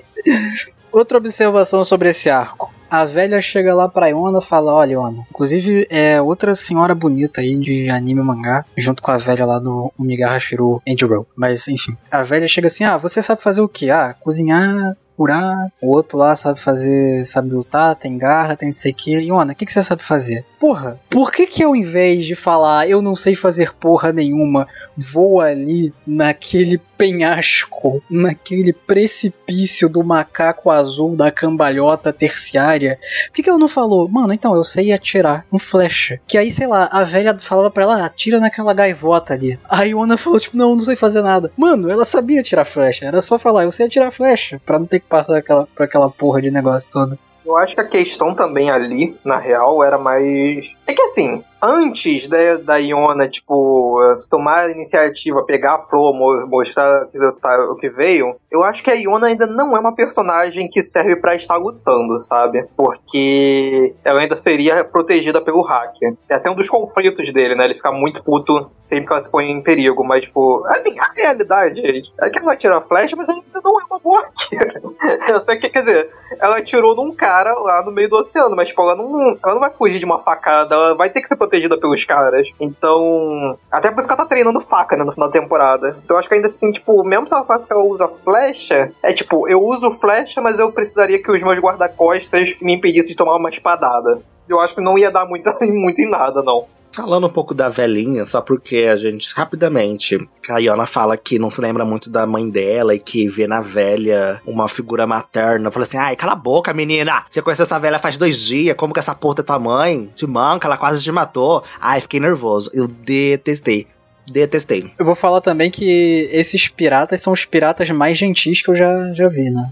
[SPEAKER 1] Outra observação sobre esse arco. A velha chega lá pra Iona e fala, olha, Iona, inclusive é outra senhora bonita aí de anime e mangá, junto com a velha lá do Omigahashiro Angel. Mas enfim, a velha chega assim, você sabe fazer o quê? Cozinhar curar, o outro lá sabe lutar, tem garra, tem não sei o que. Yona, o que você sabe fazer? Porra, por que ao invés de falar eu não sei fazer porra nenhuma, vou ali naquele penhasco, naquele precipício do macaco azul da cambalhota terciária, por que ela não falou, mano, então eu sei atirar com flecha? Que aí, sei lá, a velha falava pra ela, atira naquela gaivota ali. A Yona falou, tipo, não sei fazer nada. Mano, ela sabia atirar flecha, era só falar, eu sei atirar flecha, pra não ter que passar por aquela porra de negócio todo.
[SPEAKER 3] Eu acho que a questão também ali, na real, era mais... É que assim, antes da Yona, tipo, tomar a iniciativa, pegar a flor, mostrar o que veio, eu acho que a Yona ainda não é uma personagem que serve pra estar lutando, sabe? Porque ela ainda seria protegida pelo hacker. É até um dos conflitos dele, né? Ele fica muito puto sempre que ela se põe em perigo, mas, tipo, assim, a realidade é que ela tira a flecha, mas ela ainda não é uma boa arqueira. Eu sei que, quer dizer, ela atirou num cara lá no meio do oceano, mas, tipo, ela não vai fugir de uma facada, ela vai ter que ser protegida pelos caras. Então, até por isso que ela tá treinando faca, né, no final da temporada. Então eu acho que ainda assim, tipo, mesmo se ela faz que ela usa flecha, é tipo, eu uso flecha, mas eu precisaria que os meus guarda-costas me impedissem de tomar uma espadada. Eu acho que não ia dar muito em nada, não.
[SPEAKER 2] Falando um pouco da velhinha, só porque a gente, rapidamente, a Yona fala que não se lembra muito da mãe dela e que vê na velha uma figura materna. Fala assim, ai, cala a boca, menina! Você conheceu essa velha faz 2 dias, como que essa porra é tua mãe? Te manca, ela quase te matou. Ai, fiquei nervoso. Eu detestei.
[SPEAKER 1] Eu vou falar também que esses piratas são os piratas mais gentis que eu já vi, né?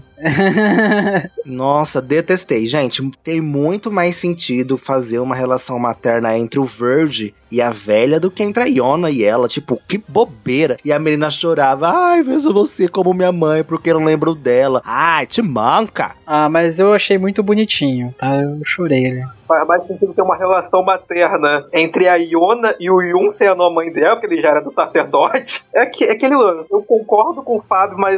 [SPEAKER 2] Nossa, detestei. Gente, tem muito mais sentido fazer uma relação materna entre o Verge e a velha do que entre a Yona e ela. Tipo, que bobeira. E a menina chorava. Ai, vejo você como minha mãe, porque eu não lembro dela. Ai, te manca.
[SPEAKER 1] Ah, mas eu achei muito bonitinho, tá? Eu chorei ali.
[SPEAKER 3] Faz mais sentido ter uma relação materna entre a Yona e o Yun sendo a mãe dela, porque ele já era do sacerdote. É aquele lance. Eu concordo com o Fábio, mas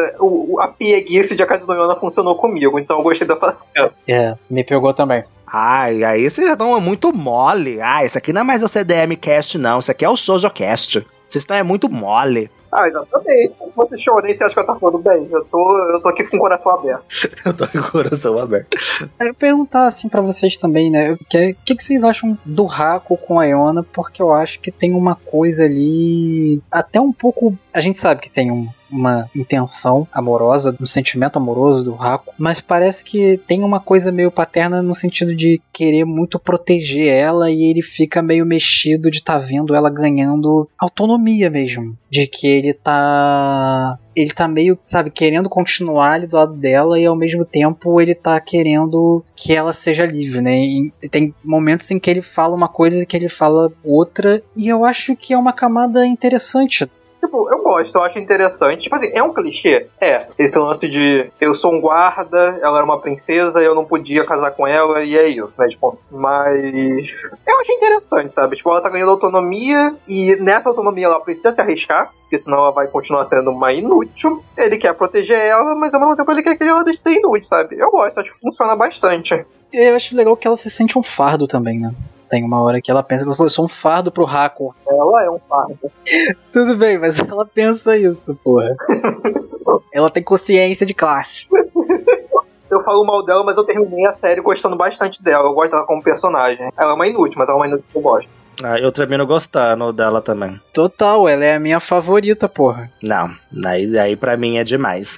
[SPEAKER 3] a pieguice de A Casa do Yona funcionou comigo, então eu gostei dessa cena.
[SPEAKER 1] Me pegou também.
[SPEAKER 2] Ai, aí vocês já estão muito mole. Ah, isso aqui não é mais o CDM Cast, não. Isso aqui é o Shoujo Cast. Vocês estão muito mole.
[SPEAKER 3] Ah, exatamente. Se você chorei, você acha que eu tô falando bem? Eu tô aqui com o coração aberto.
[SPEAKER 2] Eu tô com o coração aberto.
[SPEAKER 1] Eu ia perguntar assim pra vocês também, né? O que vocês acham do Haku com a Yona? Porque eu acho que tem uma coisa ali... Até um pouco... A gente sabe que tem uma intenção amorosa, um sentimento amoroso do Haku, mas parece que tem uma coisa meio paterna no sentido de querer muito proteger ela, e ele fica meio mexido de estar vendo ela ganhando autonomia mesmo, de que ele tá meio, sabe, querendo continuar ali do lado dela, e ao mesmo tempo ele tá querendo que ela seja livre, né? E tem momentos em que ele fala uma coisa e que ele fala outra, e eu acho que é uma camada interessante.
[SPEAKER 3] Tipo, eu acho interessante. Tipo assim, é um clichê? É. Esse lance de eu sou um guarda, ela era uma princesa, eu não podia casar com ela, e é isso, né? Tipo, mas eu achei interessante, sabe? Tipo, ela tá ganhando autonomia, e nessa autonomia ela precisa se arriscar, porque senão ela vai continuar sendo uma inútil. Ele quer proteger ela, mas ao mesmo tempo ele quer que ela deixe de ser inútil, sabe? Eu gosto, acho que funciona bastante.
[SPEAKER 1] Eu acho legal que ela se sente um fardo também, né? Tem uma hora que ela pensa que eu sou um fardo pro Haku.
[SPEAKER 3] Ela é um fardo.
[SPEAKER 1] Tudo bem, mas ela pensa isso, porra. Ela tem consciência de classe.
[SPEAKER 3] Eu falo mal dela, mas eu terminei a série gostando bastante dela. Eu gosto dela como personagem. Ela é uma inútil, mas ela é uma inútil que eu gosto.
[SPEAKER 2] Ah, eu termino gostando dela também.
[SPEAKER 1] Total, ela é a minha favorita, porra.
[SPEAKER 2] Não, aí pra mim é demais.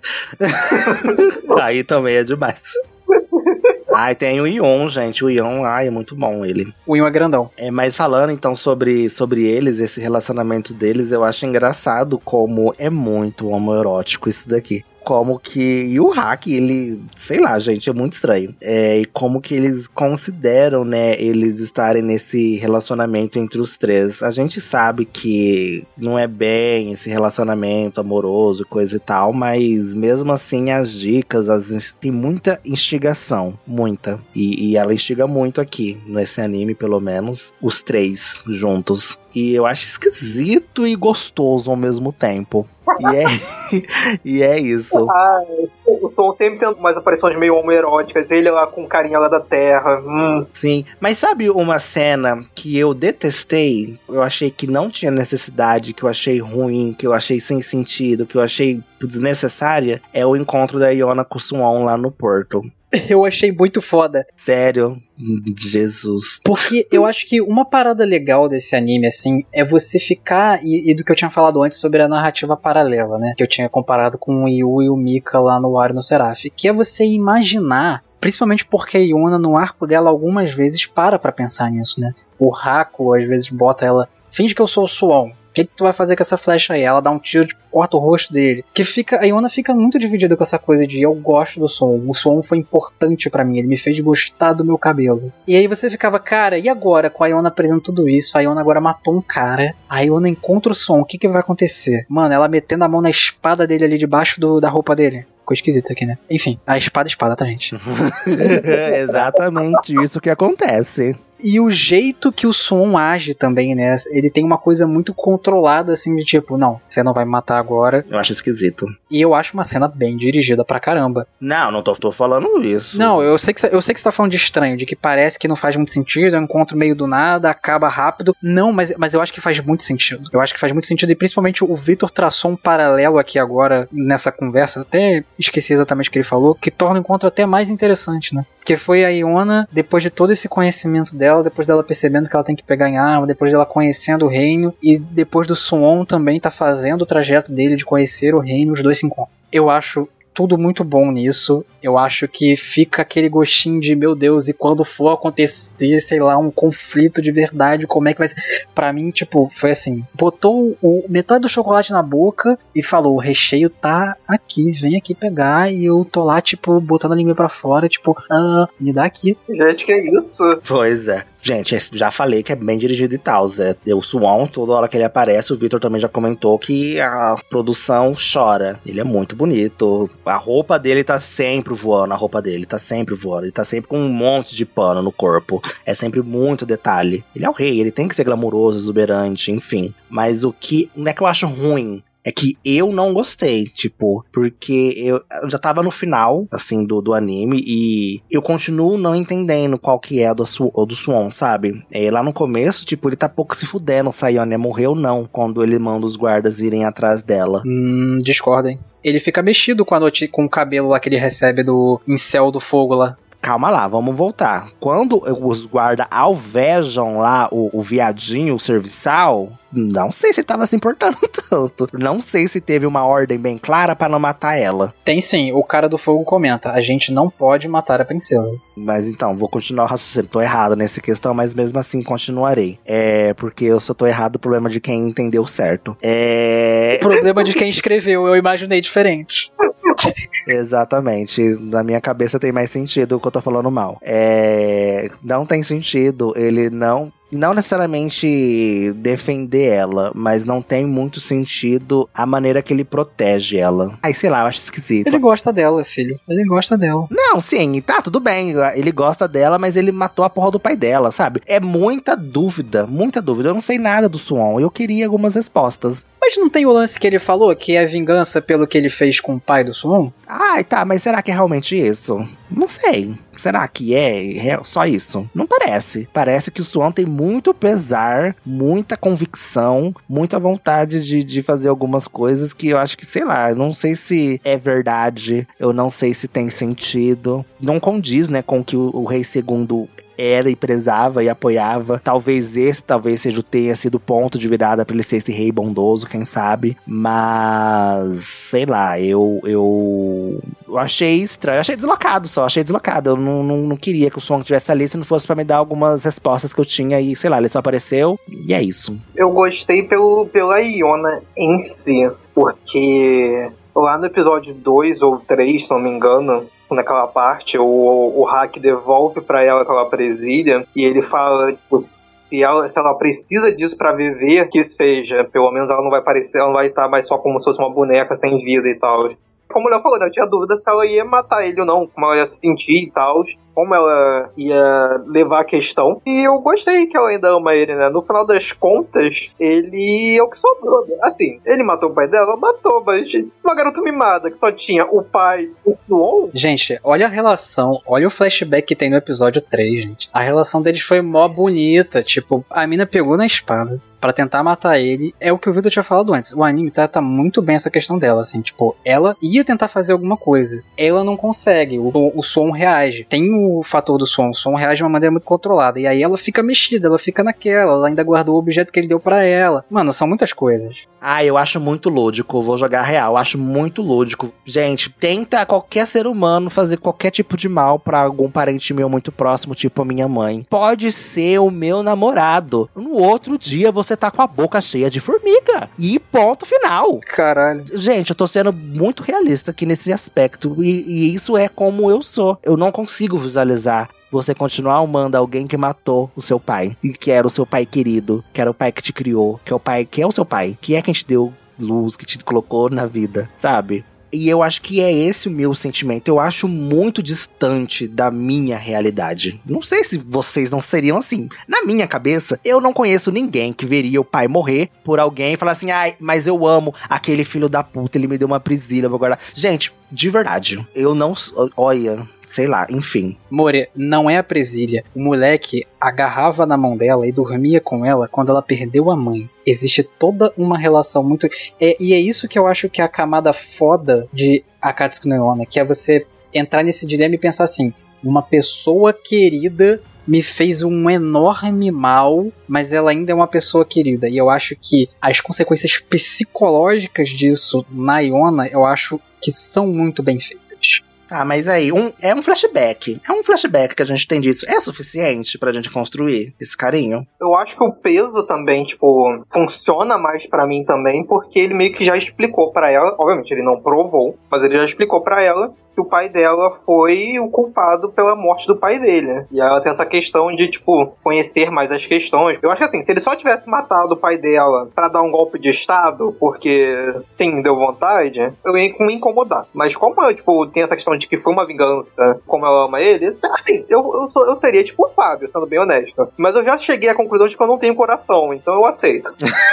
[SPEAKER 2] Aí também é demais. Ai, tem o Yun, gente. O Yun, é muito bom ele.
[SPEAKER 1] O Yun é grandão.
[SPEAKER 2] Mas falando então sobre eles, esse relacionamento deles, eu acho engraçado como é muito homoerótico isso daqui. Como que... E o Hack, ele... Sei lá, gente, é muito estranho. E como que eles consideram, né, eles estarem nesse relacionamento entre os três. A gente sabe que não é bem esse relacionamento amoroso, coisa e tal, mas mesmo assim as dicas, tem muita instigação. Muita. E ela instiga muito aqui, nesse anime, pelo menos, os três juntos. E eu acho esquisito e gostoso ao mesmo tempo. E é isso.
[SPEAKER 3] O Som sempre tem umas aparições meio homoeróticas, ele lá com carinha lá da terra.
[SPEAKER 2] Sim, mas sabe uma cena que eu detestei? Eu achei que não tinha necessidade, que eu achei ruim, que eu achei sem sentido, que eu achei desnecessária? É o encontro da Iona com o Suon lá no porto.
[SPEAKER 1] Eu achei muito foda.
[SPEAKER 2] Sério? Jesus.
[SPEAKER 1] Porque eu acho que uma parada legal desse anime, assim, é você ficar... E do que eu tinha falado antes sobre a narrativa paralela, né? Que eu tinha comparado com o Yu e o Mika lá no Wario no Seraph. Que é você imaginar... Principalmente porque a Iona, no arco dela, algumas vezes para pra pensar nisso, né? O Haku, às vezes, bota ela... Finge que eu sou o Suon. O que tu vai fazer com essa flecha aí? Ela dá um tiro, corta o rosto dele. A Iona fica muito dividida com essa coisa de eu gosto do Suon. O Suon foi importante pra mim, ele me fez gostar do meu cabelo. E aí você ficava, cara, e agora com a Iona aprendendo tudo isso? A Iona agora matou um cara. A Iona encontra o Suon, o que vai acontecer? Mano, ela metendo a mão na espada dele ali debaixo da roupa dele. Ficou esquisito isso aqui, né? Enfim, a espada, tá, gente?
[SPEAKER 2] Exatamente isso que acontece.
[SPEAKER 1] E o jeito que o Suon age também, né? Ele tem uma coisa muito controlada, assim, de tipo, não, você não vai me matar agora.
[SPEAKER 2] Eu acho esquisito.
[SPEAKER 1] E eu acho uma cena bem dirigida pra caramba.
[SPEAKER 2] Não tô falando isso.
[SPEAKER 1] Não, eu sei que você tá falando de estranho, de que parece que não faz muito sentido, é um encontro meio do nada, acaba rápido. Não, mas eu acho que faz muito sentido. Eu acho que faz muito sentido, e principalmente o Vitor traçou um paralelo aqui agora, nessa conversa, até esqueci exatamente o que ele falou, que torna o encontro até mais interessante, né? Porque foi a Iona, depois de todo esse conhecimento dela, depois dela percebendo que ela tem que pegar em arma, depois dela conhecendo o reino, e depois do Suon também tá fazendo o trajeto dele de conhecer o reino, os dois se encontram. Eu acho tudo muito bom nisso. Eu acho que fica aquele gostinho de, meu Deus, e quando for acontecer, sei lá, um conflito de verdade, como é que vai ser? Pra mim, tipo, foi assim, botou metade do chocolate na boca e falou, o recheio tá aqui, vem aqui pegar, e eu tô lá, tipo, botando a língua pra fora, tipo, me dá aqui.
[SPEAKER 3] Gente, que isso?
[SPEAKER 2] Pois é. Gente, já falei que é bem dirigido e tal, Zé. O Suon, toda hora que ele aparece, o Vitor também já comentou que a produção chora. Ele é muito bonito. A roupa dele tá sempre voando, ele tá sempre com um monte de pano no corpo. É sempre muito detalhe. Ele é o rei, ele tem que ser glamuroso, exuberante, enfim. Mas o que não é que eu acho ruim, é que eu não gostei, tipo, porque eu já tava no final, assim, do anime, e eu continuo não entendendo qual que é do Suon, sabe? Lá no começo, tipo, ele tá pouco se fudendo se a Iona morreu ou não, quando ele manda os guardas irem atrás dela.
[SPEAKER 1] Discorda, hein? Ele fica mexido com o cabelo lá que ele recebe do incel do fogo lá.
[SPEAKER 2] Calma lá, vamos voltar. Quando os guardas alvejam lá o viadinho, o serviçal, não sei se ele tava se importando tanto. Não sei se teve uma ordem bem clara pra não matar ela.
[SPEAKER 1] Tem sim, o cara do fogo comenta, a gente não pode matar a princesa.
[SPEAKER 2] Mas então, vou continuar o raciocínio. Tô errado nessa questão, mas mesmo assim continuarei. Porque eu só tô errado, o problema de quem entendeu certo.
[SPEAKER 1] O problema de quem escreveu, eu imaginei diferente.
[SPEAKER 2] Exatamente. Na minha cabeça tem mais sentido o que eu tô falando mal. Não tem sentido ele não necessariamente defender ela, mas não tem muito sentido a maneira que ele protege ela. Aí, sei lá, eu acho esquisito.
[SPEAKER 1] Ele gosta dela, filho. Ele gosta dela.
[SPEAKER 2] Não, sim, tá, tudo bem. Ele gosta dela, mas ele matou a porra do pai dela, sabe? É muita dúvida. Eu não sei nada do Suon. Eu queria algumas respostas.
[SPEAKER 1] Mas não tem o lance que ele falou, que é vingança pelo que ele fez com o pai do Suon?
[SPEAKER 2] Ai, tá, mas será que é realmente isso? Não sei. Será que é só isso? Não parece. Parece que o Suon tem muito pesar, muita convicção, muita vontade de fazer algumas coisas que eu acho que, sei lá, eu não sei se é verdade, eu não sei se tem sentido. Não condiz, né, com o que o Rei Segundo era e prezava e apoiava. Talvez tenha sido o ponto de virada pra ele ser esse rei bondoso, quem sabe. Mas, sei lá, eu achei estranho. Eu achei deslocado. Eu não queria que o Suon estivesse ali se não fosse pra me dar algumas respostas que eu tinha e, sei lá, ele só apareceu e é isso.
[SPEAKER 3] Eu gostei pela Iona em si, porque lá no episódio 2 ou 3, se não me engano, naquela parte, o Hack devolve pra ela aquela presilha e ele fala, tipo, se ela precisa disso pra viver, que seja, pelo menos ela não vai estar mais só como se fosse uma boneca sem vida e tal. Como o Léo falou, né, eu tinha dúvida se ela ia matar ele ou não, como ela ia se sentir e tal. como ela ia levar a questão. E eu gostei que ela ainda ama ele, né? No final das contas, ele é o que sobrou. Assim, ele matou o pai dela? Matou, mas uma garota mimada que só tinha o pai e o Suon.
[SPEAKER 1] Gente, olha a relação, olha o flashback que tem no episódio 3, gente. A relação deles foi mó bonita, tipo, a mina pegou na espada pra tentar matar ele. É o que o Vitor tinha falado antes. O anime trata muito bem essa questão dela, assim, tipo, ela ia tentar fazer alguma coisa. Ela não consegue, o Suon reage. Tem o fator do Suon, o Suon reage de uma maneira muito controlada. E aí ela fica mexida, ela fica naquela, ela ainda guardou o objeto que ele deu pra ela. Mano, são muitas coisas.
[SPEAKER 2] Eu acho muito lúdico, vou jogar real, eu acho muito lúdico. Gente, tenta qualquer ser humano fazer qualquer tipo de mal pra algum parente meu muito próximo, tipo a minha mãe. Pode ser o meu namorado. No outro dia você tá com a boca cheia de formiga. E ponto final.
[SPEAKER 1] Caralho.
[SPEAKER 2] Gente, eu tô sendo muito realista aqui nesse aspecto. E isso é como eu sou. Eu não consigo visualizar você continuar amando alguém que matou o seu pai. E que era o seu pai querido. Que era o pai que te criou. Que é o pai que é o seu pai. Que é quem te deu luz, que te colocou na vida. Sabe? E eu acho que é esse o meu sentimento. Eu acho muito distante da minha realidade. Não sei se vocês não seriam assim. Na minha cabeça, eu não conheço ninguém que veria o pai morrer por alguém e falar assim: ai, mas eu amo aquele filho da puta, ele me deu uma prisila, eu vou guardar. Gente, de verdade, eu não... Olha... Sei lá, enfim.
[SPEAKER 1] More, não é a presilha. O moleque agarrava na mão dela e dormia com ela quando ela perdeu a mãe. Existe toda uma relação muito... E é isso que eu acho que é a camada foda de Akatsuki no Yona, que é você entrar nesse dilema e pensar assim: uma pessoa querida me fez um enorme mal, mas ela ainda é uma pessoa querida. E eu acho que as consequências psicológicas disso na Yona, eu acho que são muito bem feitas.
[SPEAKER 2] Mas aí, é um flashback. É um flashback que a gente tem disso. É suficiente pra gente construir esse carinho?
[SPEAKER 3] Eu acho que o peso também, tipo, funciona mais pra mim também, porque ele meio que já explicou pra ela, obviamente ele não provou, mas ele já explicou pra ela que o pai dela foi o culpado pela morte do pai dele. E ela tem essa questão de, tipo, conhecer mais as questões. Eu acho que assim, se ele só tivesse matado o pai dela pra dar um golpe de estado, porque sim, deu vontade, eu ia me incomodar. Mas como eu, tipo, tem essa questão de que foi uma vingança, como ela ama ele, assim, eu seria tipo o Fábio, sendo bem honesto. Mas eu já cheguei à conclusão de que eu não tenho coração, então eu aceito.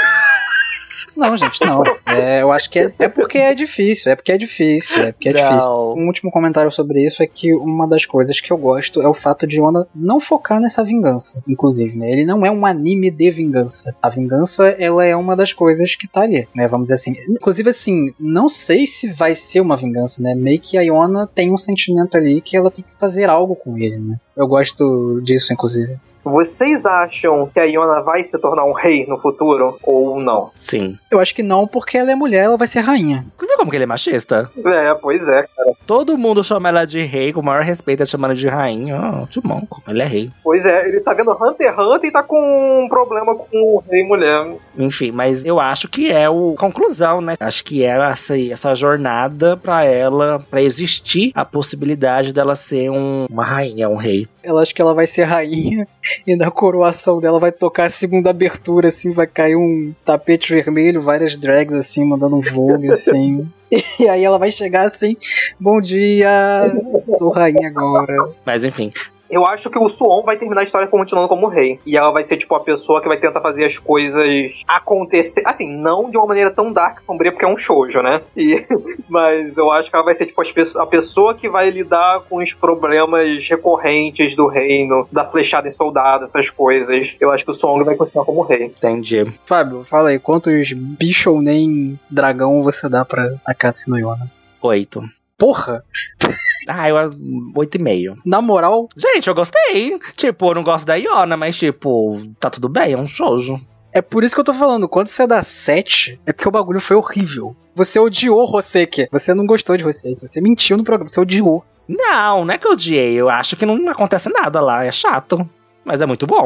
[SPEAKER 1] Não, gente, não. Eu acho que é porque é difícil. É porque é difícil. Um último comentário sobre isso é que uma das coisas que eu gosto é o fato de Yona não focar nessa vingança, inclusive, né? Ele não é um anime de vingança. A vingança, ela é uma das coisas que tá ali, né? Vamos dizer assim. Inclusive, assim, não sei se vai ser uma vingança, né? Meio que a Yona tem um sentimento ali que ela tem que fazer algo com ele, né? Eu gosto disso, inclusive.
[SPEAKER 3] Vocês acham que a Yona vai se tornar um rei no futuro ou não?
[SPEAKER 2] Sim.
[SPEAKER 1] Eu acho que não, porque ela é mulher, ela vai ser rainha.
[SPEAKER 2] Viu como que ele é machista?
[SPEAKER 3] Pois é, cara.
[SPEAKER 2] Todo mundo chama ela de rei, com o maior respeito, chamando ela de rainha. Que monco, ele é rei.
[SPEAKER 3] Pois é, ele tá vendo Hunter x Hunter e tá com um problema com o rei mulher.
[SPEAKER 2] Enfim, mas eu acho que é a conclusão, né? Acho que é essa jornada pra ela, pra existir a possibilidade dela ser uma rainha, um rei.
[SPEAKER 1] Ela acha que ela vai ser rainha e na coroação dela vai tocar a segunda abertura, assim, vai cair um tapete vermelho, várias drags, assim, mandando um vogue, assim. E aí ela vai chegar assim: bom dia, sou rainha agora.
[SPEAKER 2] Mas enfim...
[SPEAKER 3] Eu acho que o Suon vai terminar a história continuando como rei. E ela vai ser, tipo, a pessoa que vai tentar fazer as coisas acontecer. Assim, não de uma maneira tão dark, sombria, porque é um shoujo, né? Mas eu acho que ela vai ser, tipo, a pessoa que vai lidar com os problemas recorrentes do reino, da flechada em soldado, essas coisas. Eu acho que o Suon vai continuar como rei.
[SPEAKER 2] Entendi.
[SPEAKER 1] Fábio, fala aí, quantos bicho ou nem dragão você dá pra Akatsuki no Yona?
[SPEAKER 2] 8.
[SPEAKER 1] Porra!
[SPEAKER 2] Eu 8,5.
[SPEAKER 1] Na moral...
[SPEAKER 2] Gente, eu gostei. Tipo, eu não gosto da Yona, mas tipo, tá tudo bem, é um shoujo.
[SPEAKER 1] É por isso que eu tô falando, quando você dá 7, é porque o bagulho foi horrível. Você odiou Hoseki. Você não gostou de Hoseki. Você mentiu no programa, você odiou.
[SPEAKER 2] Não é que eu odiei. Eu acho que não acontece nada lá, é chato. Mas é muito bom.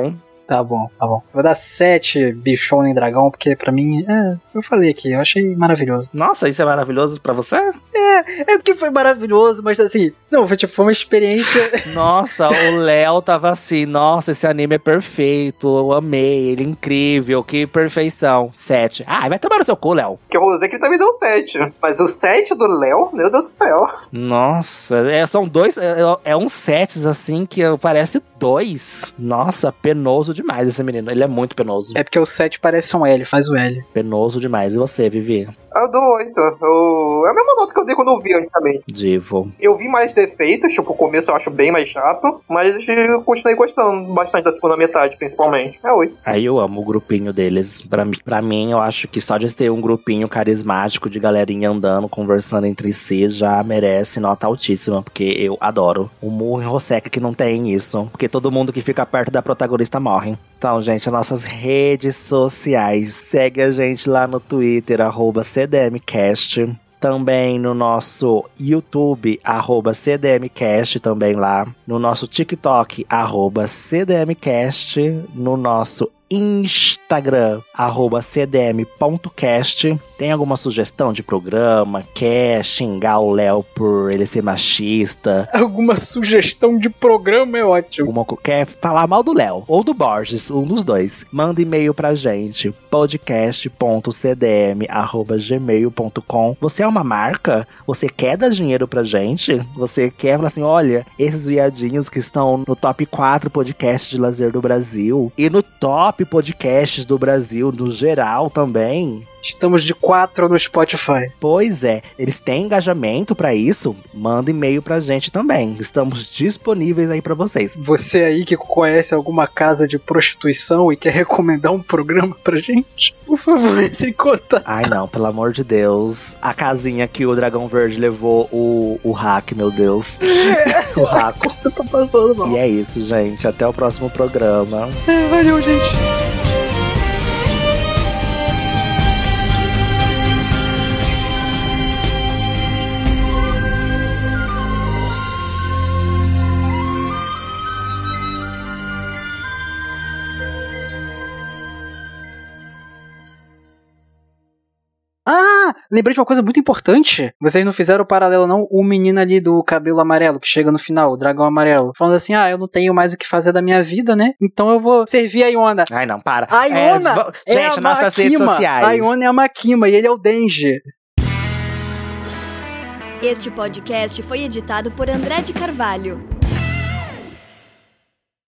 [SPEAKER 1] Tá bom. Vou dar 7 bichona em dragão, porque pra mim, eu falei aqui, eu achei maravilhoso.
[SPEAKER 2] Nossa, isso é maravilhoso pra você?
[SPEAKER 1] É porque foi maravilhoso, mas assim, não, foi uma experiência...
[SPEAKER 2] Nossa, o Léo tava assim, nossa, esse anime é perfeito, eu amei, ele é incrível, que perfeição. 7. Ah, vai tomar no seu cu, Léo.
[SPEAKER 3] Que eu vou dizer que ele também deu 7. Mas o 7 do Léo, meu Deus do céu.
[SPEAKER 2] Nossa, são dois, uns 7 assim que parece 2. Nossa, penoso demais esse menino, ele é muito penoso.
[SPEAKER 1] É porque o 7 parece um L, faz o L.
[SPEAKER 2] Penoso demais. E você, Vivi?
[SPEAKER 3] Eu dou 8. É a mesma nota que eu dei quando eu vi antigamente.
[SPEAKER 2] Divo.
[SPEAKER 3] Eu vi mais defeitos, tipo, o começo eu acho bem mais chato, mas eu continuei gostando bastante da segunda metade, principalmente. É 8.
[SPEAKER 2] Aí eu amo o grupinho deles. Pra mim, eu acho que só de ter um grupinho carismático de galerinha andando, conversando entre si, já merece nota altíssima, porque eu adoro. O Murro e Rosseca que não tem isso, porque todo mundo que fica perto da protagonista morre. Então, gente, as nossas redes sociais. Segue a gente lá no Twitter, @CDMcast. Também no nosso YouTube, @CDMcast, também lá. No nosso TikTok, @CDMcast. No nosso Instagram, @cdm.cast. Tem alguma sugestão de programa? Quer xingar o Léo por ele ser machista?
[SPEAKER 1] Alguma sugestão de programa é ótimo.
[SPEAKER 2] Quer falar mal do Léo ou do Borges, um dos dois? Manda e-mail pra gente, podcast.cdm@gmail.com. Você é uma marca? Você quer dar dinheiro pra gente? Você quer falar assim, olha, esses viadinhos que estão no top 4 podcasts de lazer do Brasil e no top podcasts do Brasil, no geral também.
[SPEAKER 1] Estamos de 4 no Spotify.
[SPEAKER 2] Pois é, eles têm engajamento pra isso? Manda e-mail pra gente também. Estamos disponíveis aí pra vocês.
[SPEAKER 1] Você aí que conhece alguma casa de prostituição e quer recomendar um programa pra gente? Por favor, entre em contato.
[SPEAKER 2] Ai não, pelo amor de Deus. A casinha que o Dragão Verde levou o hack, meu Deus. O raco.
[SPEAKER 1] Eu tô passando mal.
[SPEAKER 2] E é isso, gente. Até o próximo programa.
[SPEAKER 1] Valeu, gente. Lembrei de uma coisa muito importante. Vocês não fizeram o paralelo, não? O menino ali do cabelo amarelo, que chega no final, o dragão amarelo, falando assim, eu não tenho mais o que fazer da minha vida, né? Então eu vou servir a Iona.
[SPEAKER 2] Ai, não, para.
[SPEAKER 1] A Iona
[SPEAKER 2] gente, nossas redes sociais.
[SPEAKER 1] A Iona é a Makima e ele é o Denji.
[SPEAKER 6] Este podcast foi editado por André de Carvalho.